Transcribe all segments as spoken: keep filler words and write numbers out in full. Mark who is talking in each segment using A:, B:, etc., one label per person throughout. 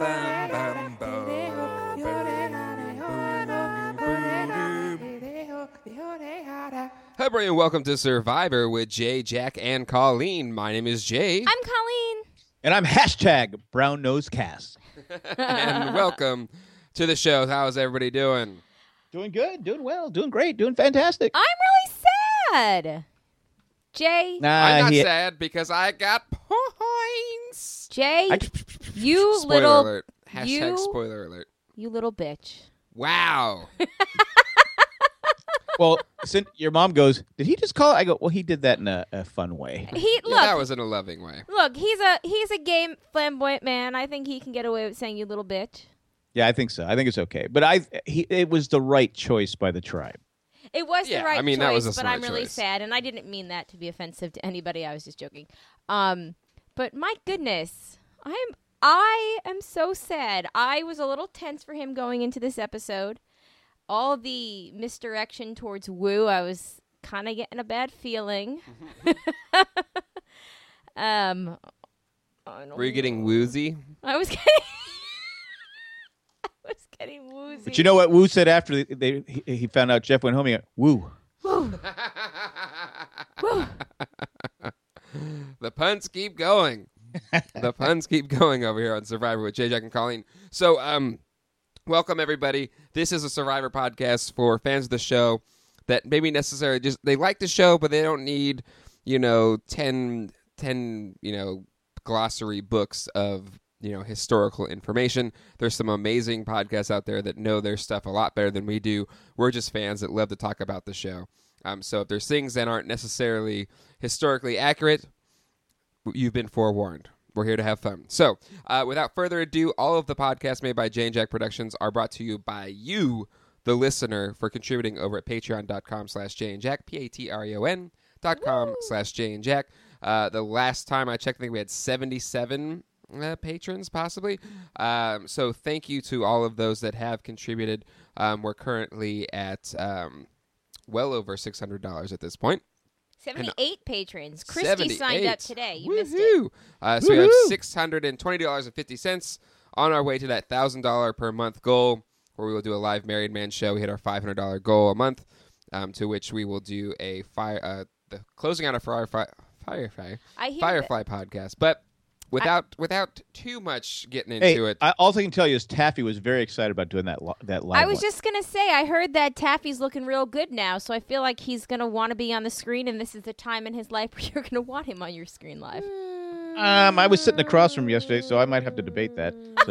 A: bum, bum, bum. Hi, everybody, and welcome to Survivor with Jay, Jack, and Colleen. My name is Jay.
B: I'm Colleen.
C: And I'm hashtag brown nose cast.
A: And welcome to the show. How's everybody doing?
C: Doing good, doing well, doing great, doing fantastic.
B: I'm really sad. Jay.
C: Nah,
A: I'm not
C: he-
A: sad because I got points.
B: Jay,
C: I-
B: you
A: Spoiler
B: little
A: alert. Hashtag
B: you-
A: spoiler alert.
B: you little bitch.
A: Wow.
C: Well, since your mom goes, did he just call? I go, well, he did that in a, a fun way.
B: He
A: Yeah,
B: look.
A: that was in a loving way.
B: Look, he's a he's a gay flamboyant man. I think he can get away with saying you little bitch.
C: Yeah, I think so. I think it's okay. But I, he, it was the right choice by the tribe.
B: It was
A: Yeah,
B: the right
A: I mean,
B: choice,
A: that was a
B: but
A: smart
B: I'm really
A: choice.
B: sad, and I didn't mean that to be offensive to anybody. I was just joking. Um, but my goodness, I'm I am so sad. I was a little tense for him going into this episode. All the misdirection towards Woo, I was kind of getting a bad feeling. um, I don't
A: Were you getting
B: know.
A: woozy?
B: I was getting. I was getting woozy.
C: But you know what Woo said after they, they he, he found out Jeff went home? He went, Woo.
B: Woo. Woo.
A: The puns keep going. The puns keep going over here on Survivor with Jay, Jack, and Colleen. So, um, welcome everybody. This is a Survivor podcast for fans of the show that maybe necessarily just they like the show, but they don't need, you know, ten, ten, you know, glossary books of, you know, historical information. There's some amazing podcasts out there that know their stuff a lot better than we do. We're just fans that love to talk about the show. Um, so if there's things that aren't necessarily historically accurate, you've been forewarned. We're here to have fun. So, uh, without further ado, all of the podcasts made by Jay and Jack Productions are brought to you by you, the listener, for contributing over at patreon.com slash Jay and Jack, P-A-T-R-E-O-N dot com slash Jay and Jack. Uh, the last time I checked, I think we had seventy-seven uh, patrons, possibly. Um, so thank you to all of those that have contributed. Um, we're currently at um, well over six hundred dollars at this point.
B: seventy-eight patrons. Christy signed up
A: seventy-eight.
B: today. You missed it.
A: Woohoo! Uh, so we have
C: Woohoo!
A: six hundred twenty dollars and fifty cents on our way to that one thousand dollars per month goal, where we will do a live Married Man show. We hit our five hundred dollars goal a month, um, to which we will do a fire, uh, the closing out of Firefly, Firefly,
B: I hear
A: Firefly podcast. But without without too much getting into
C: Hey,
A: it.
C: I, all I can tell you is Taffy was very excited about doing that, li- that live
B: I was
C: one.
B: just going to say, I heard that Taffy's looking real good now, so I feel like he's going to want to be on the screen, and this is the time in his life where you're going to want him on your screen live.
C: Um, I was sitting across from him yesterday, so I might have to debate that. So.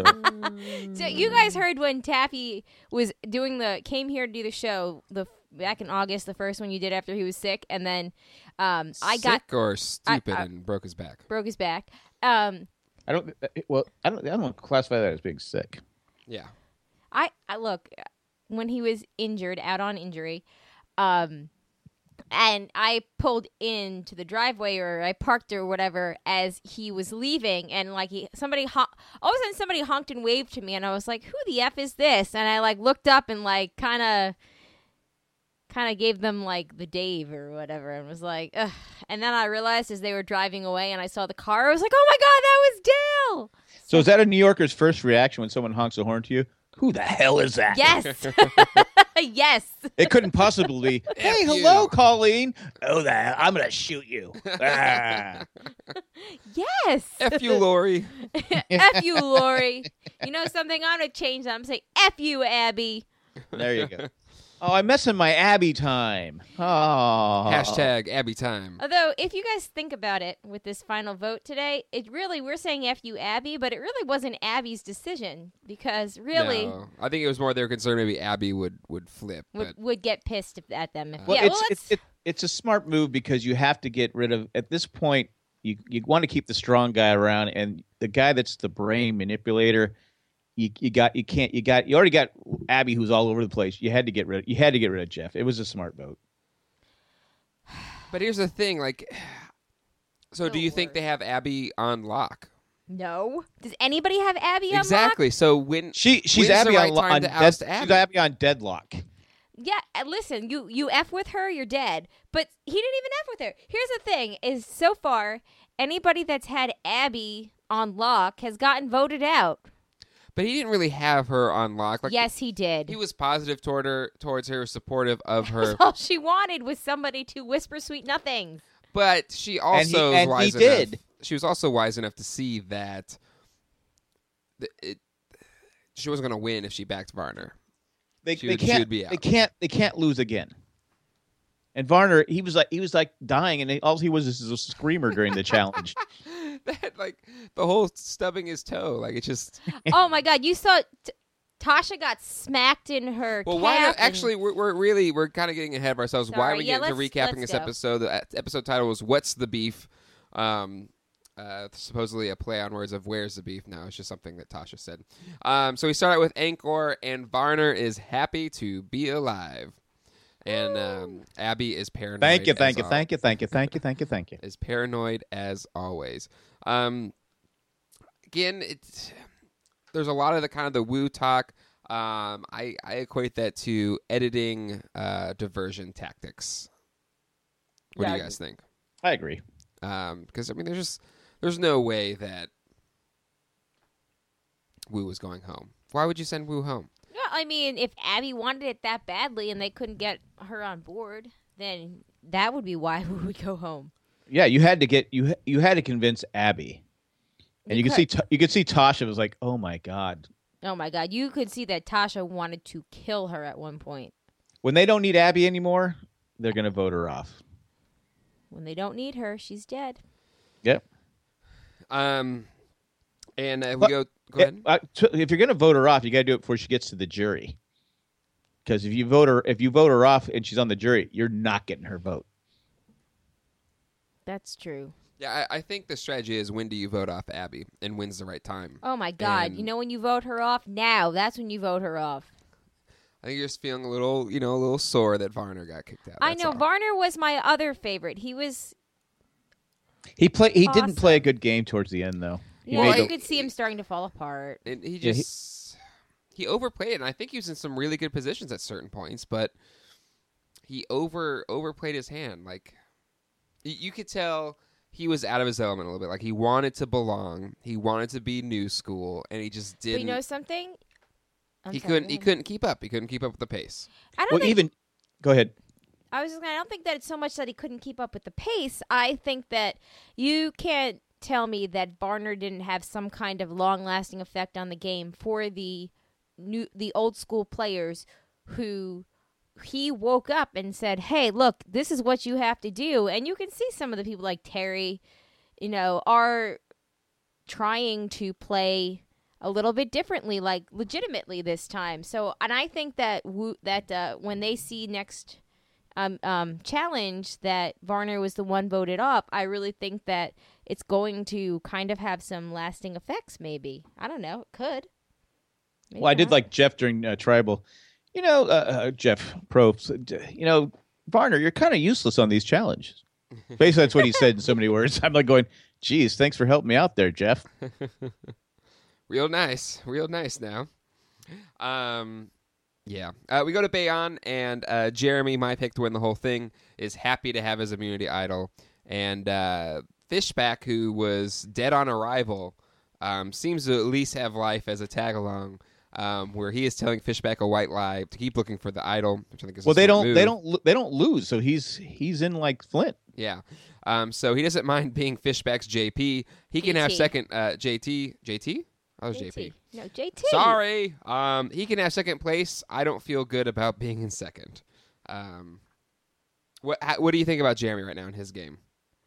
B: So you guys heard when Taffy was doing the, came here to do the show the back in August, the first one you did after he was sick, and then um, I got,
A: sick or stupid
B: I-
A: and broke his back.
B: broke his back. Um,
C: I don't, well, I don't, I don't classify that as being sick.
A: Yeah.
B: I, I look, when he was injured, out on injury, um, and I pulled into the driveway or I parked or whatever as he was leaving, and like he somebody hon- all of a sudden somebody honked and waved to me, and I was like, "Who the f is this?" And I like looked up and like kind of kind of gave them like the Dave or whatever, and was like, ugh. And then I realized as they were driving away and I saw the car, I was like, "Oh my god, that was Dale!"
C: So is that a New Yorker's first reaction when someone honks a horn to you? Who the hell is that?
B: Yes, yes.
C: It couldn't possibly be, hey,
A: F you.
C: hello, Colleen. Oh, the hell, I'm going to shoot you. Ah.
B: Yes.
A: F you, Lori.
B: F you, Lori. You know something? I'm going to change that. I'm going to say, F you, Abby.
C: There you go. Oh, I'm messing my Abby time. Oh.
A: Hashtag Abby time.
B: Although, if you guys think about it with this final vote today, it really, we're saying F you, Abby, but it really wasn't Abby's decision because really
A: No, I think it was more they were concerned maybe Abby would, would flip.
B: would,
A: But
B: would get pissed if, at them. If,
A: Uh,
C: Well,
B: yeah,
C: it's,
B: well,
C: it's,
B: let's,
C: it, it's a smart move because you have to get rid of, at this point, you, you want to keep the strong guy around, and the guy that's the brain manipulator, you you got you can't you got you already got Abby who's all over the place. You had to get rid of, you had to get rid of Jeff. It was a smart vote.
A: But here's the thing, like, so
B: Oh,
A: do you think
B: Lord.
A: they have Abby on lock?
B: no. Does anybody have Abby on lock?
A: Exactly. So when
C: She she's
A: When's the
C: Abby
A: right
C: on, lo-
A: time
C: on
A: to
C: dead,
A: oust
C: she's
A: Abby?
C: Abby on deadlock.
B: Yeah, and listen, you you F with her, you're dead. But he didn't even F with her. Here's the thing, is so far, anybody that's had Abby on lock has gotten voted out.
A: But he didn't really have her on lock. Like,
B: yes, he did.
A: He was positive toward her, towards her, supportive of her.
B: All she wanted was somebody to whisper sweet nothings.
A: But she also
C: and he,
A: was wise
C: and he
A: enough.
C: did.
A: She was also wise enough to see that th- it, she wasn't going to win if she backed Varner.
C: They,
A: She
C: they
A: would- she
C: can't.
A: would be out.
C: They can't. They can't lose again. And Varner, he was like he was like dying, and all he was is a screamer during the challenge.
A: That like the whole stubbing his toe, like it just.
B: Oh my God! You saw t- Tasha got smacked in her.
A: Well,
B: calf
A: why not?
B: and-
A: Actually, we're, we're really we're kind of getting ahead of ourselves. why are
B: Sorry.
A: we
B: Yeah,
A: getting to
B: let's-
A: recapping
B: let's
A: this
B: go.
A: episode? The uh, episode title was "What's the Beef?" Um, uh, supposedly a play on words of "Where's the beef?" Now it's just something that Tasha said. Um, so we start out with Angkor, and Varner is happy to be alive, and um, Abby is paranoid.
C: Thank you,
A: as
C: thank you,
A: al-
C: thank you, thank you, thank you, thank you, thank you.
A: Is paranoid as always. Um, again, it's there's a lot of the kind of the woo talk. Um, I, I equate that to editing uh, diversion tactics. What do you
B: Yeah.
A: guys think?
C: I agree.
A: Because I mean, there's just there's no way that Woo was going home. Why would you send Woo home?
B: Yeah, I mean, if Abby wanted it that badly and they couldn't get her on board, then that would be why we would go home.
C: Yeah, you had to get you. You had to convince Abby, and you,
B: You
C: can see Ta- you could see Tasha was like, "Oh my god."
B: Oh my God! You could see that Tasha wanted to kill her at one point.
C: When they don't need Abby anymore, they're gonna vote her off.
B: When they don't need her, she's dead.
C: Yep.
A: Um, and uh, we
C: But-
A: go. Go ahead.
C: Uh, t- if you're gonna vote her off, you got to do it before she gets to the jury. Because if you vote her, if you vote her off and she's on the jury, you're not getting her vote.
B: That's true.
A: Yeah, I, I think the strategy is when do you vote off Abby and when's the right time.
B: Oh my God!
A: And-
B: You know when you vote her off? Now, that's when you vote her off.
A: I think you're just feeling a little, you know, a little sore that Varner got kicked out.
B: I
A: That's
B: know
A: all.
B: Varner was my other favorite. He was.
C: He play. He
B: Awesome.
C: didn't play a good game towards the end, though. He
B: Yeah,
C: made
B: you
C: the-
B: could see him starting to fall apart.
A: And he
C: Yeah, he-
A: just he, overplayed it, and I think he was in some really good positions at certain points, but he over overplayed his hand. Like y- you could tell he was out of his element a little bit. Like he wanted to belong, he wanted to be new school, and he just
B: But
A: didn't.
B: you know something? I'm
A: he
B: sorry,
A: couldn't.
B: go
A: He
B: ahead.
A: couldn't keep up. He couldn't keep up with the pace.
B: I don't
C: Well,
B: think.
C: even go ahead.
B: I was just gonna, I don't think that it's so much that he couldn't keep up with the pace. I think that you can't tell me that Varner didn't have some kind of long-lasting effect on the game for the new, the old school players who he woke up and said, "Hey, look, this is what you have to do." And you can see some of the people like Terry, you know, are trying to play a little bit differently, like legitimately this time. So, and I think that Wu, that uh, when they see next um, um, challenge that Varner was the one voted up, I really think that it's going to kind of have some lasting effects. Maybe, I don't know, it could. Maybe
C: Well, I did
B: not.
C: like Jeff during uh, Tribal. You know, uh, uh, Jeff Probst. uh, You know, Varner, you're kind of useless on these challenges. Basically, that's what he said in so many words. I'm like going, "Geez, thanks for helping me out there, Jeff."
A: Real nice, real nice. Now, um, yeah. Uh, we go to Bayon, and uh, Jeremy, my pick to win the whole thing, is happy to have his immunity idol, and uh, Fishback, who was dead on arrival, um, seems to at least have life as a tag along. Um, where he is telling Fishback a white lie to keep looking for the idol, which I think is a
C: Well, they
A: smart
C: don't.
A: move.
C: They don't. lo- They don't lose. So he's he's in like Flint.
A: Yeah. Um, so he doesn't mind being Fishback's J P. He can have
B: J T.
A: second uh, J T. J T? I was
B: J
A: J
B: T.
A: P.
B: No, J T.
A: Sorry. Um, he can have second place. I don't feel good about being in second. Um, what how, What do you think about Jeremy right now in his game?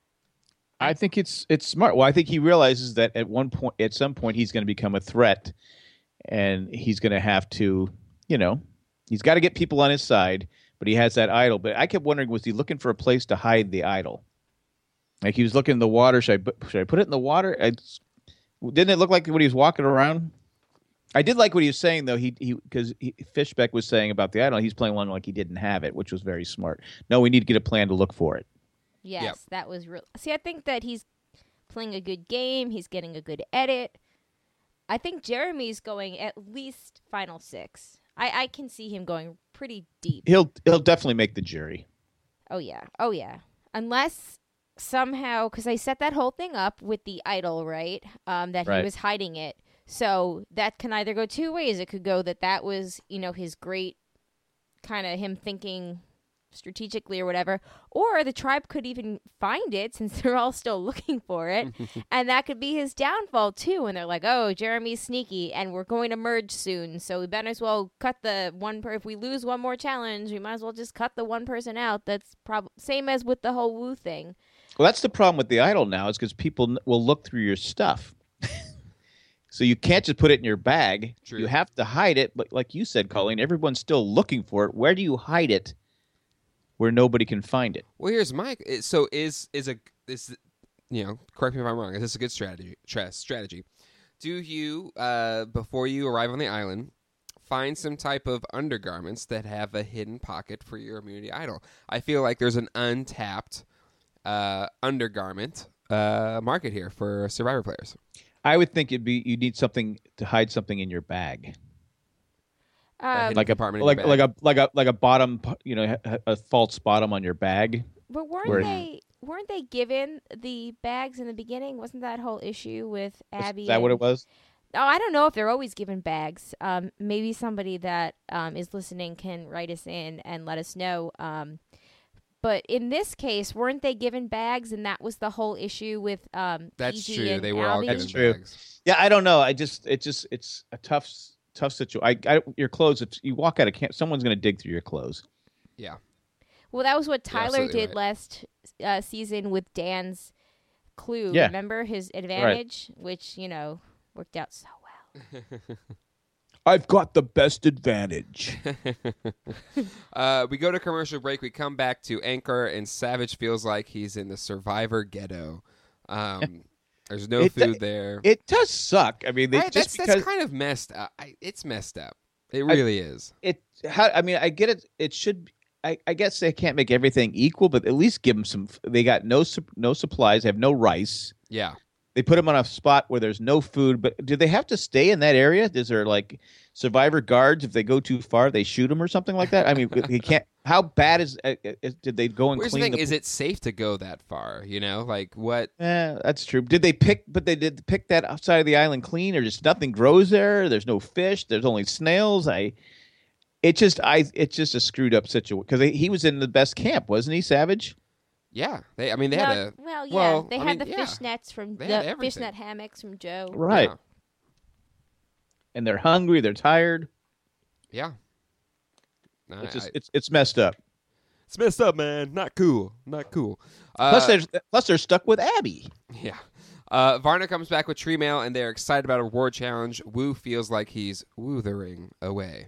C: I think it's it's smart. Well, I think he realizes that at one point, at some point, he's going to become a threat, and he's going to have to, you know, he's got to get people on his side. But he has that idol. But I kept wondering, was he looking for a place to hide the idol? Like he was looking in the water. Should I bu- should I put it in the water? It's, didn't it look like when he was walking around? I did like what he was saying though. He he because Fishbeck was saying about the idol. He's playing along like he didn't have it, which was very smart. No, we need to get a plan to look for it.
B: Yes,
A: Yep.
B: that was real. See, I think that he's playing a good game. He's getting a good edit. I think Jeremy's going at least final six. I, I can see him going pretty deep.
C: He'll he'll definitely make the jury.
B: Oh, yeah. Oh, yeah. Unless somehow, because I set that whole thing up with the idol, right? Um, that
C: Right.
B: he was hiding it. So that can either go two ways. It could go that that was, you know, his great kind of him thinking strategically or whatever, or the tribe could even find it since they're all still looking for it, and that could be his downfall too. And they're like, "Oh, Jeremy's sneaky, and we're going to merge soon, so we better as well cut the one. Per- if we lose one more challenge, we might as well just cut the one person out." That's probably same as with the whole Woo thing.
C: Well, that's the problem with the idol now, is because people n- will look through your stuff. So you can't just put it in your bag.
A: True.
C: You have to hide it. But like you said, Colleen, everyone's still looking for it. Where do you hide it where nobody can find it?
A: Well, here's my so is is a is you know, correct me if I'm wrong. Is this a good strategy? Tra- strategy. Do you uh, before you arrive on the island, find some type of undergarments that have a hidden pocket for your immunity idol? I feel like there's an untapped uh, undergarment uh, market here for Survivor players.
C: I would think it'd be you need something to hide something in your bag.
B: Um,
C: Like a
A: compartment in
C: like
A: your
C: like
A: bag.
C: a like a like a bottom, you know, a, a false bottom on your bag.
B: but weren't
C: where-
B: they weren't they given the bags in the beginning? Wasn't that whole issue with Abby?
C: Is that what
B: and-
C: it was?
B: Oh, I don't know if they're always given bags. Um, maybe somebody that um, is listening can write us in and let us know. Um, but in this case, weren't they given bags, and that was the whole issue with um,
A: That's
B: P G
A: true.
B: and
A: They were all
B: Albie?
A: given
C: That's true.
A: bags.
C: Yeah, I don't know. I just it just it's a tough tough situation. I, I your clothes. If you walk out of camp, someone's going to dig through your clothes.
A: Yeah.
B: Well, that was what
A: You're
B: Tyler
A: absolutely
B: did
A: right.
B: last uh, season with Dan's clue.
C: Yeah.
B: Remember his advantage, which you know worked out so well.
C: I've got the best advantage.
A: uh, we go to commercial break. We come back to Anchor, and Savage feels like he's in the Survivor ghetto. Um, there's no
C: It-
A: food there.
C: It does suck. I mean, they,
A: I-
C: just
A: that's,
C: because
A: that's kind of messed up. I, it's messed up. It really is.
C: it. How, I mean, I get it. It should. I, I guess they can't make everything equal, but at least give them some. They got no sup- no supplies. They have no rice.
A: Yeah.
C: They put them on a spot where there's no food. But do they have to stay in that area? Is there like Survivor guards? If they go too far, they shoot them or something like that. I mean, they can't. How bad is? Uh, is did they go and
A: Here's the
C: clean
A: thing:
C: the?
A: is it safe to go that far? You know, like what?
C: Eh, that's true. Did they pick? But they did pick that outside of the island clean, or just nothing grows there. There's no fish. There's only snails. I. It just I. It's just a screwed up situation because he was in the best camp, wasn't he, Savage?
A: Yeah. They. I mean, they
B: No,
A: had a.
B: well, yeah,
A: well,
B: they
A: I
B: had
A: mean,
B: the
A: yeah.
B: fish nets from
A: They
B: the
A: had everything.
B: fishnet hammocks from Joe.
C: Right.
A: Yeah.
C: And they're hungry. They're tired.
A: Yeah. I-
C: It's just
A: I-
C: it's it's messed up.
A: it's messed up, man. Not cool. Not cool. Uh,
C: Plus, they're plus they're stuck with Abby.
A: Yeah. Uh, Varna comes back with tree mail, and they're excited about a reward challenge. Woo feels like he's woothering away.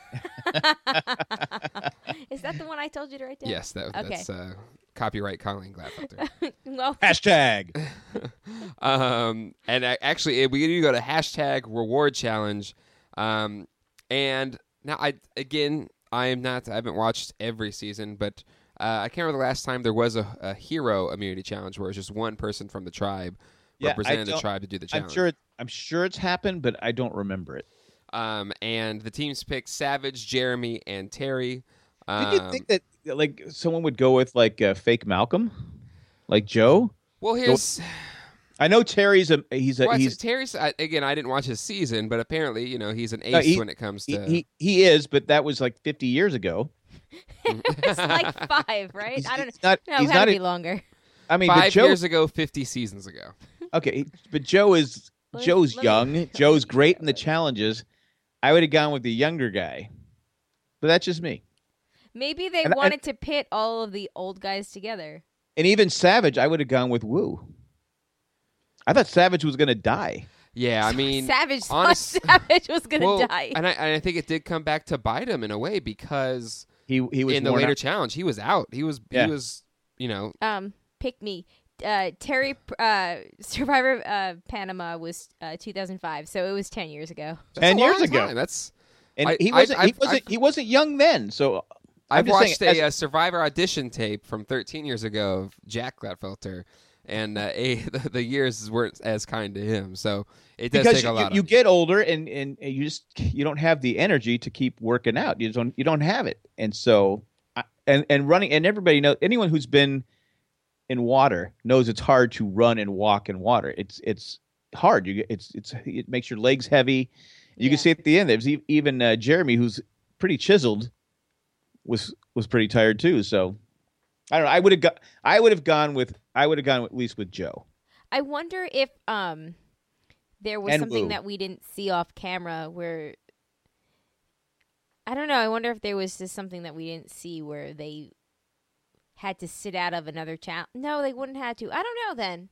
B: Is that the one I told you to write down?
A: Yes, that,
B: Okay.
A: that's uh, copyright Colleen Gladfelter.
B: Well,
C: Hashtag.
A: um, and I, actually, eh, we need to go to hashtag reward challenge. Um, and now, I again, I am not. I haven't watched every season, but uh, I can't remember the last time there was a, a hero immunity challenge where it's just one person from the tribe
C: Yeah, I
A: represented the
C: don't-
A: tribe to do the challenge.
C: I'm sure. It, I'm sure it's happened, but I don't remember it.
A: Um, and the teams picked Savage, Jeremy, and Terry.
C: Did you
A: Um,
C: think that like someone would go with like uh, fake Malcolm, like Joe?
A: Well, here's
C: I know Terry's a he's a
A: well,
C: he's
A: Terry's. I, again, I didn't watch his season, but apparently, you know, he's an ace
C: No, he-
A: when it comes
C: he,
A: to.
C: he he is, but that was like fifty years ago.
B: it's like five, right?
C: He's,
B: I don't
C: he's not.
B: know.
C: he's
B: It had
C: not.
B: to be
C: a-
B: longer.
C: I mean, but
A: Five
C: Joe.
A: years ago, fifty seasons ago.
C: Okay, but Joe is
B: Let me-
C: Joe's
B: let me-
C: young. Joe's great in the challenges. I would have gone with the younger guy, but that's just me.
B: Maybe they
C: And- and-
B: wanted to pit all of the old guys together.
C: And even Savage, I would have gone with Woo. I thought Savage was going to die.
A: Yeah, I mean,
B: Savage
A: honest-
B: thought Savage was gonna
A: well,
B: die.
A: and I, and I think it did come back to bite him in a way because
C: He he was
A: in the
C: worn
A: later
C: out.
A: challenge he was out. He was
C: Yeah.
A: he was you know
B: Um, pick me. Uh, Terry uh, Survivor uh, Panama was uh, two thousand five, so it was ten years ago.
A: that's
C: ten
A: a
C: years
A: long
C: ago.
A: time. That's
C: and
A: I-
C: he
A: I-
C: wasn't. he
A: I've-
C: wasn't.
A: I've-
C: he wasn't young then. So I'm
A: I've
C: just saying,
A: watched a,
C: as-
A: uh Survivor audition tape from thirteen years ago of Jack Gladfelter, and uh, a, the, the years weren't as kind to him. So it does
C: because
A: take a
C: you,
A: lot.
C: you
A: of,
C: get older and, and you just you don't have the energy to keep working out. You don't you don't have it, and so I- and and running and everybody knows anyone who's been in water knows it's hard to run and walk in water. It's it's hard. You get it's it's it makes your legs heavy. You
B: Yeah.
C: can see at the end. There's e- even uh, Jeremy, who's pretty chiseled, was was pretty tired too. So I don't know. I would have got. I would have gone with. I would have gone at least with Joe.
B: I wonder if um there was
C: And
B: something
C: Wu.
B: that we didn't see off camera where I don't know. I wonder if there was just something that we didn't see where they had to sit out of another challenge. No, they wouldn't have to. I don't know then.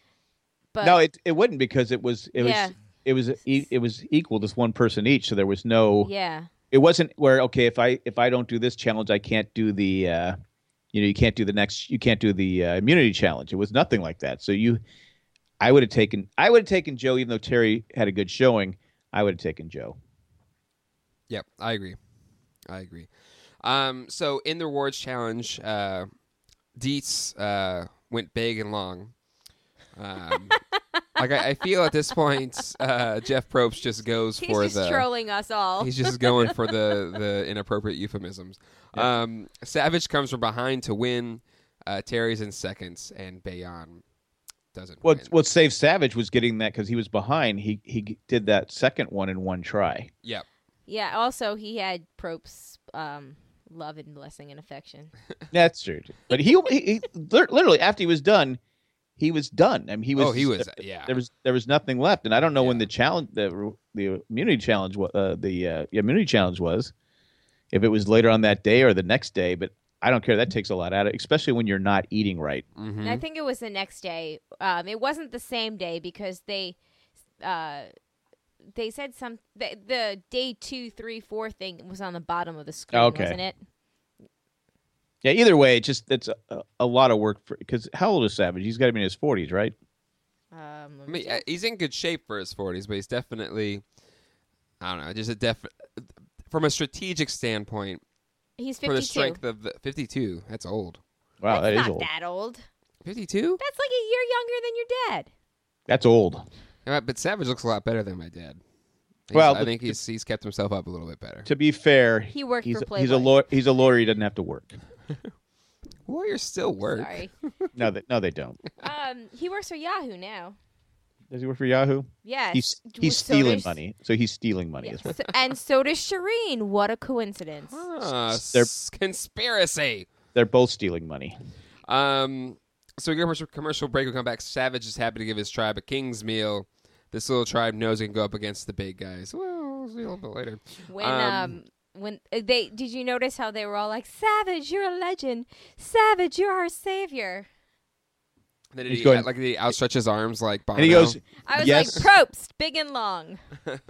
B: But
C: no, it it wouldn't because it was it
B: Yeah.
C: was it was e- it was equal to one person each. So there was no.
B: yeah,
C: It wasn't where okay if I if I don't do this challenge I can't do the uh, you know you can't do the next you can't do the uh, immunity challenge. It was nothing like that. So you, I would have taken I would have taken Joe even though Terry had a good showing. I would have taken Joe.
A: Yep, I agree. I agree. Um, so in the rewards challenge, uh, Dietz uh, went big and long. Um, like I, I feel at this point, uh, Jeff Probst just goes
B: he's
A: for
B: just
A: the.
B: trolling us all.
A: He's just going for the, the inappropriate euphemisms. Um, Savage comes from behind to win. Uh, Terry's in seconds, and Bayon doesn't
C: What
A: win.
C: what saved Savage was getting that because he was behind. He he did that second one in one try.
A: Yep.
B: Yeah. Also, he had Propes um, love and blessing and affection.
C: That's true. But he, he, he literally after he was done, he was done. I mean, he was.
A: Oh, he was. Yeah.
C: There was there was nothing left, and I don't know when
A: Yeah.
C: the challenge the the immunity challenge wa- uh, the uh, immunity challenge was, if it was later on that day or the next day. But I don't care. That takes a lot out of it, especially when you're not eating right.
A: Mm-hmm.
B: And I think it was the next day. Um, it wasn't the same day because they, uh, they said some the, the day two, three, four thing was on the bottom of the screen,
C: Okay.
B: wasn't it?
C: Yeah. Either way, it just it's a, a lot of work for because how old is Savage? He's got to be in his forties, right?
B: Um, let
A: I
B: me
A: mean,
B: check.
A: uh, he's in good shape for his forties, but he's definitely, I don't know, just a def. From a strategic standpoint,
B: He's
A: for the
B: fifty-two.
A: strength of the fifty-two, that's old.
C: Wow,
B: That's
C: that is
B: not
C: old.
B: that old.
A: fifty-two?
B: That's like a year younger than your dad.
C: That's old.
A: Yeah, but Savage looks a lot better than my dad. He's-
C: Well,
A: I
C: the-
A: think he's he's kept himself up a little bit better.
C: To be fair,
B: He worked
C: he's
B: for
C: a, he's a
B: Playboy.
C: lawyer. He's a lawyer. He doesn't have to work.
A: Warriors still work.
B: Sorry.
C: No, they, no, they don't.
B: um, he works for Yahoo now.
C: Does he work for Yahoo?
B: Yes.
C: He's
B: Well,
C: he's
B: so
C: stealing
B: does-
C: money. So he's stealing money.
B: Yeah.
C: as well.
B: So- and so does Shireen. What a coincidence.
A: Ah,
C: They're-
A: s- conspiracy.
C: They're both stealing money.
A: Um, so we go for a commercial break. We come back. Savage is happy to give his tribe a king's meal. This little tribe knows he can go up against the big guys. Well, we'll see a little bit later.
B: When
A: Um,
B: um, when uh, they did you notice how they were all like, "Savage, you're a legend. Savage, you're our savior."
A: Then
C: He's
A: he
C: going-
A: like he outstretches his arms like Bono.
C: And he goes,
B: I was
C: Yes.
B: like, "Probst, big and long."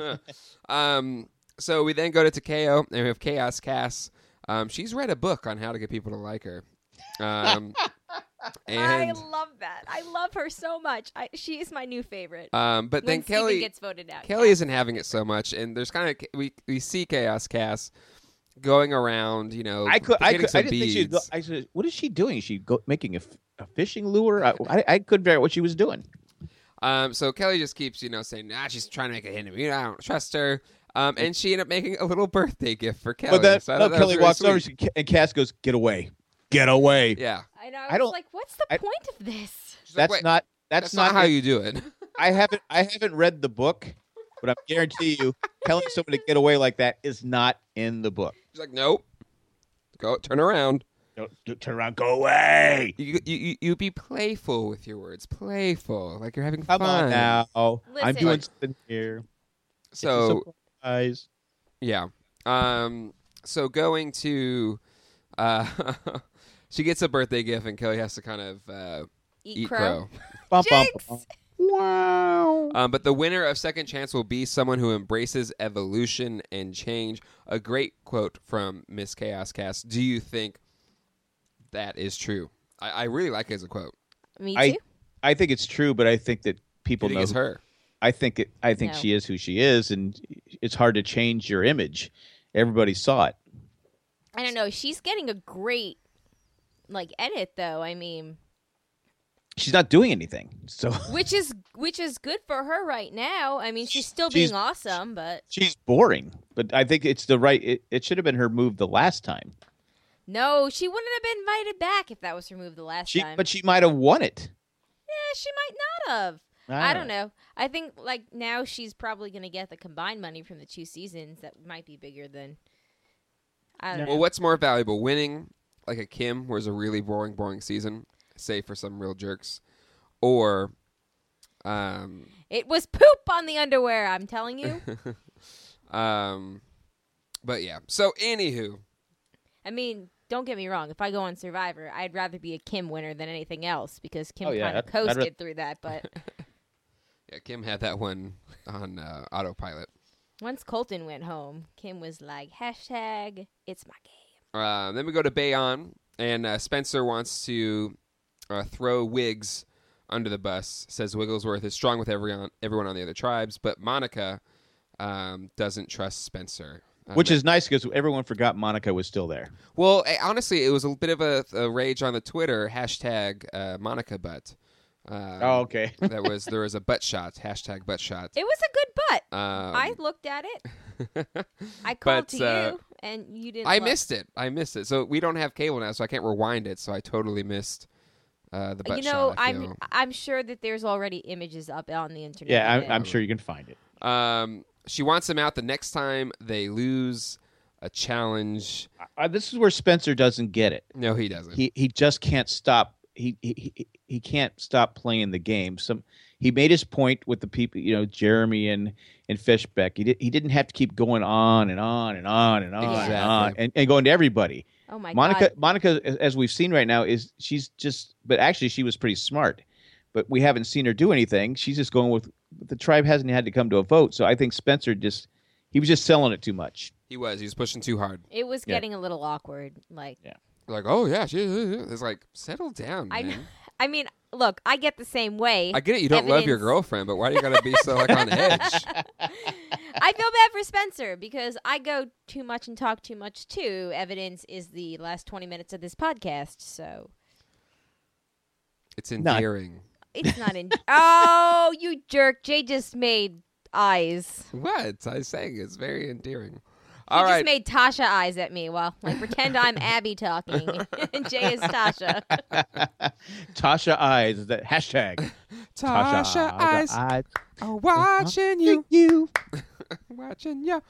A: um, so we then go to Takeo and we have Chaos Cass. Um, she's read a book on how to get people to like her. Um,
B: I
A: and
B: love that. I love her so much. I, she is my new favorite.
A: um, but then
B: when Steven
A: Kelly
B: gets voted out.
A: Kelly
B: Yeah.
A: isn't having it so much, and there's kind of we we see Chaos Cass going around, you know,
C: I could, I
A: getting
C: could,
A: some
C: I didn't think she'd go.
A: beads.
C: I said, what is she doing? Is she go, making a, f- a fishing lure? I, I, I couldn't figure out what she was doing.
A: Um, so Kelly just keeps, you know, saying, ah, she's trying to make a hit of me. I don't trust her. Um, and she ended up making a little birthday gift for Kelly.
C: But then
A: So I
C: no,
A: thought that was
C: Kelly
A: really
C: walks over
A: sweet.
C: she, and Cass goes, "Get away, get away."
A: Yeah.
B: I know. I,
C: I
B: was
C: don't-
B: like, "What's the
C: I-
B: point of this?"
A: She's like,
C: That's
A: "Wait,
C: not. That's,
A: That's not how
C: it.
A: you do it.
C: I haven't. I haven't read the book, but I guarantee you, telling someone to get away like that is not in the book.
A: She's like, nope. Go, turn around.
C: Don't, don't turn around. Go away.
A: You, you, you, you be playful with your words. Playful. Like you're having
C: Come
A: fun.
C: on now. I'm
B: Listen.
C: doing something here.
A: So,
C: Guys,
A: yeah. Um, so going to, uh, she gets a birthday gift and Kelly has to kind of, uh,
B: Eat,
A: eat
B: crow.
A: crow.
C: bum, bum,
B: Jinx!
C: bum. Wow.
A: Um, but the winner of Second Chance will be someone who embraces evolution and change. A great quote from Miss Chaos Cast. Do you think that is true? I, I really like it as a quote.
B: Me
C: I-
B: too.
C: I think it's true, but I think that
A: Do
C: people
A: you think
C: know.
A: it's
C: who-
A: her?
C: I think it. I think
B: No.
C: she is who she is, and it's hard to change your image. Everybody saw it.
B: I don't know. She's getting a great like edit though. I mean,
C: She's not doing anything, so
B: which is which is good for her right now. I mean, she's still
C: She's-
B: being awesome, but
C: she's boring. But I think it's the right. It, it should have been her move the last time.
B: no, she wouldn't have been invited back if that was her move the last
C: She,
B: time.
C: but she might have won it.
B: yeah, she might not have. I don't know. I think like now she's probably going to get the combined money from the two seasons that might be bigger than. I don't
A: Well,
B: know.
A: what's more valuable, winning like a Kim, where it's a really boring, boring season, say for some real jerks, or um,
B: It was poop on the underwear. I'm telling you.
A: um, but yeah. So anywho,
B: I mean, don't get me wrong. If I go on Survivor, I'd rather be a Kim winner than anything else because Kim
C: Oh, yeah,
B: kind of
C: I'd- I'd
B: coasted
C: ra-
B: through that. But
A: yeah, Kim had that one on uh, autopilot.
B: once Colton went home, Kim was like, hashtag, it's my game.
A: Uh, then we go to Bayonne, and uh, Spencer wants to uh, throw Wiggs under the bus. Says Wigglesworth is strong with everyone, everyone on the other tribes, but Monica um, doesn't trust Spencer. Um,
C: Which is nice because everyone forgot Monica was still there.
A: well, eh, honestly, it was a bit of a, a rage on the Twitter hashtag uh, Monica butt. Um,
C: Oh, okay.
A: that was there was a butt shot hashtag butt shot.
B: It was a good butt.
A: Um,
B: I looked at it. I called
A: but,
B: to
A: uh,
B: you, and you didn't.
A: I
B: look.
A: missed it. I missed it. So we don't have cable now, so I can't rewind it. So I totally missed uh, the butt
B: You know,
A: shot. I
B: I'm
A: feel.
B: I'm sure that there's already images up on the internet.
C: Yeah,
B: of it.
C: I'm, I'm sure you can find it.
A: Um, she wants him out the next time they lose a challenge.
C: Uh, this is where Spencer doesn't get it.
A: No, he doesn't.
C: He he just can't stop. He he he, he can't stop playing the game. Some he made his point with the people, you know, Jeremy and and Fishbeck. He did, he didn't have to keep going on and on and on and on
A: Exactly.
C: and on and, and going to everybody.
B: Oh my
C: Monica
B: god.
C: Monica, as- as we've seen right now, is she's just. But actually, she was pretty smart. But we haven't seen her do anything. She's just going with the tribe hasn't had to come to a vote. So I think Spencer just he was just selling it too much.
A: he was. He was pushing too hard.
B: It was
C: Yeah.
B: getting a little awkward. Like
A: Like, oh yeah, she. It's like settle down,
B: I,
A: man.
B: I mean, look, I get the same way.
A: I get it. You don't love your
B: Evidence.
A: girlfriend, but why do you gotta be so like on edge?
B: I feel bad for Spencer because I go too much and talk too much too. Evidence is the last twenty minutes of this podcast, so
A: It's
C: Not-
A: endearing.
B: it's not in. Oh, you jerk! Jay just made eyes.
A: What I was saying it's very endearing.
B: He
A: All
B: just
A: right.
B: made Tasha eyes at me. Well, like pretend I'm Abby talking and Jay is Tasha.
C: Tasha eyes is that hashtag.
A: Tasha eyes
C: eyes
A: are watching you,
C: you
A: watching your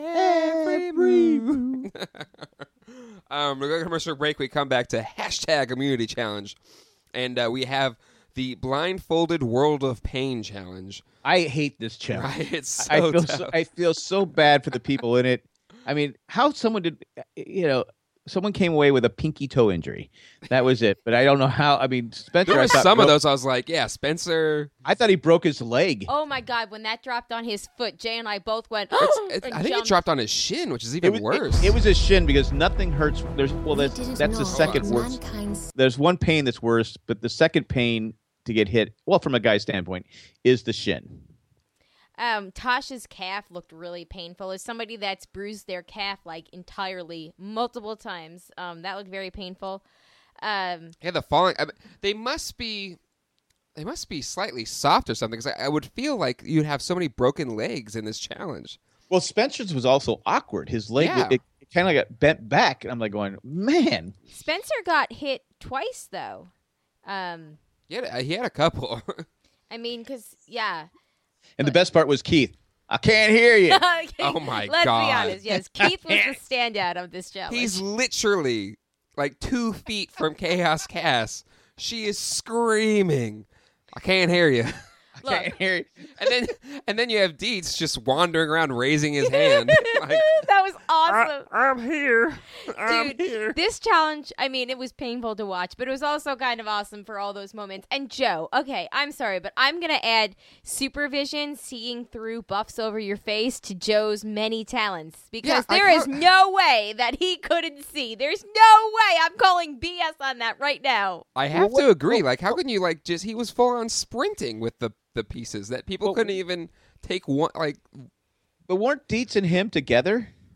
A: every move. um, we're going to commercial break. We come back to hashtag immunity challenge, and uh, we have the blindfolded world of pain challenge.
C: I hate this challenge.
A: Right? It's so
C: I feel
A: tough.
C: so, I feel so bad for the people in it. I mean, how someone did, you know, someone came away with a pinky toe injury. That was it. But I don't know how. I mean, Spencer.
A: There
C: I
A: were
C: thought
A: some of
C: broke-
A: those I was like, yeah, Spencer.
C: I thought he broke his leg.
B: Oh my God! When that dropped on his foot, Jay and I both went.
A: It's,
B: and
A: it, I think it
B: jumped.
A: dropped on his shin, which is
C: It
A: even
C: was,
A: worse.
C: It, it was a shin because nothing hurts. There's well,
D: We
C: there's,
D: didn't
C: that's the
D: know
C: second
A: that
C: worst.
D: mankind's
C: There's one pain that's worse, but the second pain to get hit, well, from a guy's standpoint, is the shin.
B: Um, Tasha's calf looked really painful. As somebody that's bruised their calf like entirely multiple times, um, that looked very painful. Um,
A: Yeah, the falling. I mean, they must be. They must be slightly soft or something. Because I, I would feel like you'd have so many broken legs in this challenge.
C: Well, Spencer's was also awkward. His leg,
A: Yeah.
C: it, it kind of got bent back, and I'm like going, man.
B: Spencer got hit twice though. Um,
A: He had, a- he had a couple.
B: I mean, because yeah.
C: And the best part was Keith. I can't hear you.
A: Oh, my
B: Let's
A: God.
B: be honest. Yes, Keith was the standout of this challenge.
A: He's literally like two feet from Chaos Cass. She is screaming. I can't hear you.
B: Look,
C: Can't hear you.
A: And then and then you have Dietz just wandering around raising his hand. Like,
B: that was awesome.
A: I'm here. I'm
B: Dude,
A: here.
B: this challenge, I mean, it was painful to watch, but it was also kind of awesome for all those moments. And Joe, okay, I'm sorry, but I'm going to add supervision, seeing through buffs over your face to Joe's many talents because
A: Yeah, I
B: there is
A: can't-
B: no way that he couldn't see. There's no way. I'm calling B S on that right now.
A: I have
C: Well,
A: to
C: what-
A: agree. Like, how can you like just? He was full on sprinting with the the pieces that people
C: Well-
A: couldn't even take one. Like,
C: But weren't Dietz and him together?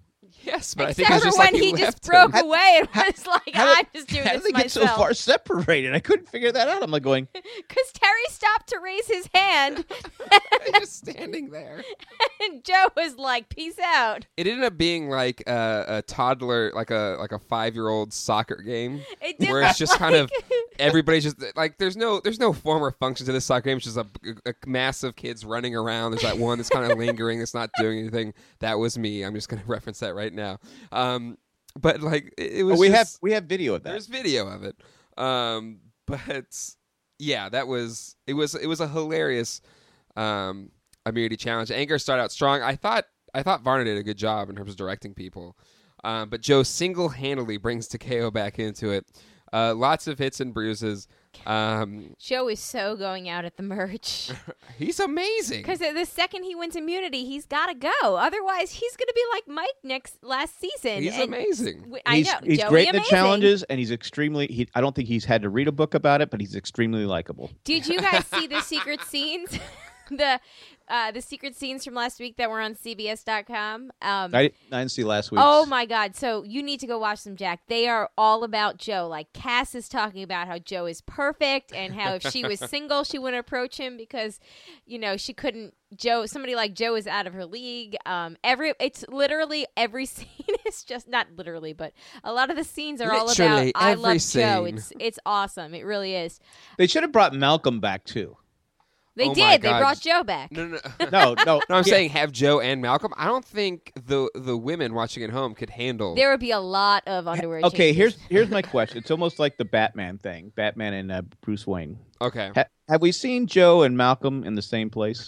A: Yes, but
B: Except
A: I think
B: for
A: it's just
B: when
A: like
B: he,
A: he
B: just
A: left
B: broke
A: him.
B: away and was like,
C: how did-
B: I'm just doing
C: How
B: this
C: did they get so
B: myself.
C: far separated? I couldn't figure that out. I'm like going,
B: Because Terry stopped to raise his hand,
A: just standing there.
B: and Joe was like, "Peace out."
A: It ended up being like a, a toddler, like a like a five year old soccer game,
B: It did
A: where
B: look
A: it's just kind of
B: like-
A: everybody's just like there's no there's no form or function to this soccer game. It's just a, a mass of kids running around. There's that one that's kind of lingering, that's not doing anything. That was me. I'm just going to reference that right now. Um, but like it, it was.
C: oh, we have
A: just-
C: we have video of that.
A: There's video of it. Um, but yeah, that was it was it was a hilarious um immunity challenge. Anchor started out strong. I thought I thought Varner did a good job in terms of directing people. Um, but Joe single handedly brings T K O back into it. Uh, lots of hits and bruises. Um,
B: Joe is so going out at the merch.
A: he's amazing.
B: Because the second he wins immunity, he's got to go. Otherwise, he's going to be like Mike next last season.
A: He's
B: And
A: amazing.
B: w- I
C: he's
B: know.
C: he's
B: Joey
C: great in the
B: amazing.
C: challenges, and he's extremely. He, I don't think he's had to read a book about it, but he's extremely likable.
B: Did you guys see the secret scenes? the uh, the secret scenes from last week that were on C B S dot com. Um,
C: I, didn't- I didn't see last week.
B: Oh my God. So you need to go watch them, Jack. They are all about Joe. Like Cass is talking about how Joe is perfect and how if she was single, she wouldn't approach him because, you know, she couldn't. Joe, somebody like Joe is out of her league. Um, every It's literally every scene is just, not literally, but a lot of the scenes are all about
A: Literally
B: I
A: every
B: love Joe.
A: scene.
B: It's, it's awesome. It really is.
C: They should have brought Malcolm back too.
B: They
A: Oh my
B: did. They
A: God.
B: brought Joe back.
A: No, no,
C: No, no,
A: no. I'm
C: yeah.
A: saying have Joe and Malcolm. I don't think the the women watching at home could handle.
B: There would be a lot of underwear
C: Okay,
B: changes.
C: here's here's my question. It's almost like the Batman thing, Batman and uh, Bruce Wayne.
A: Okay.
C: Ha- have we seen Joe and Malcolm in the same place?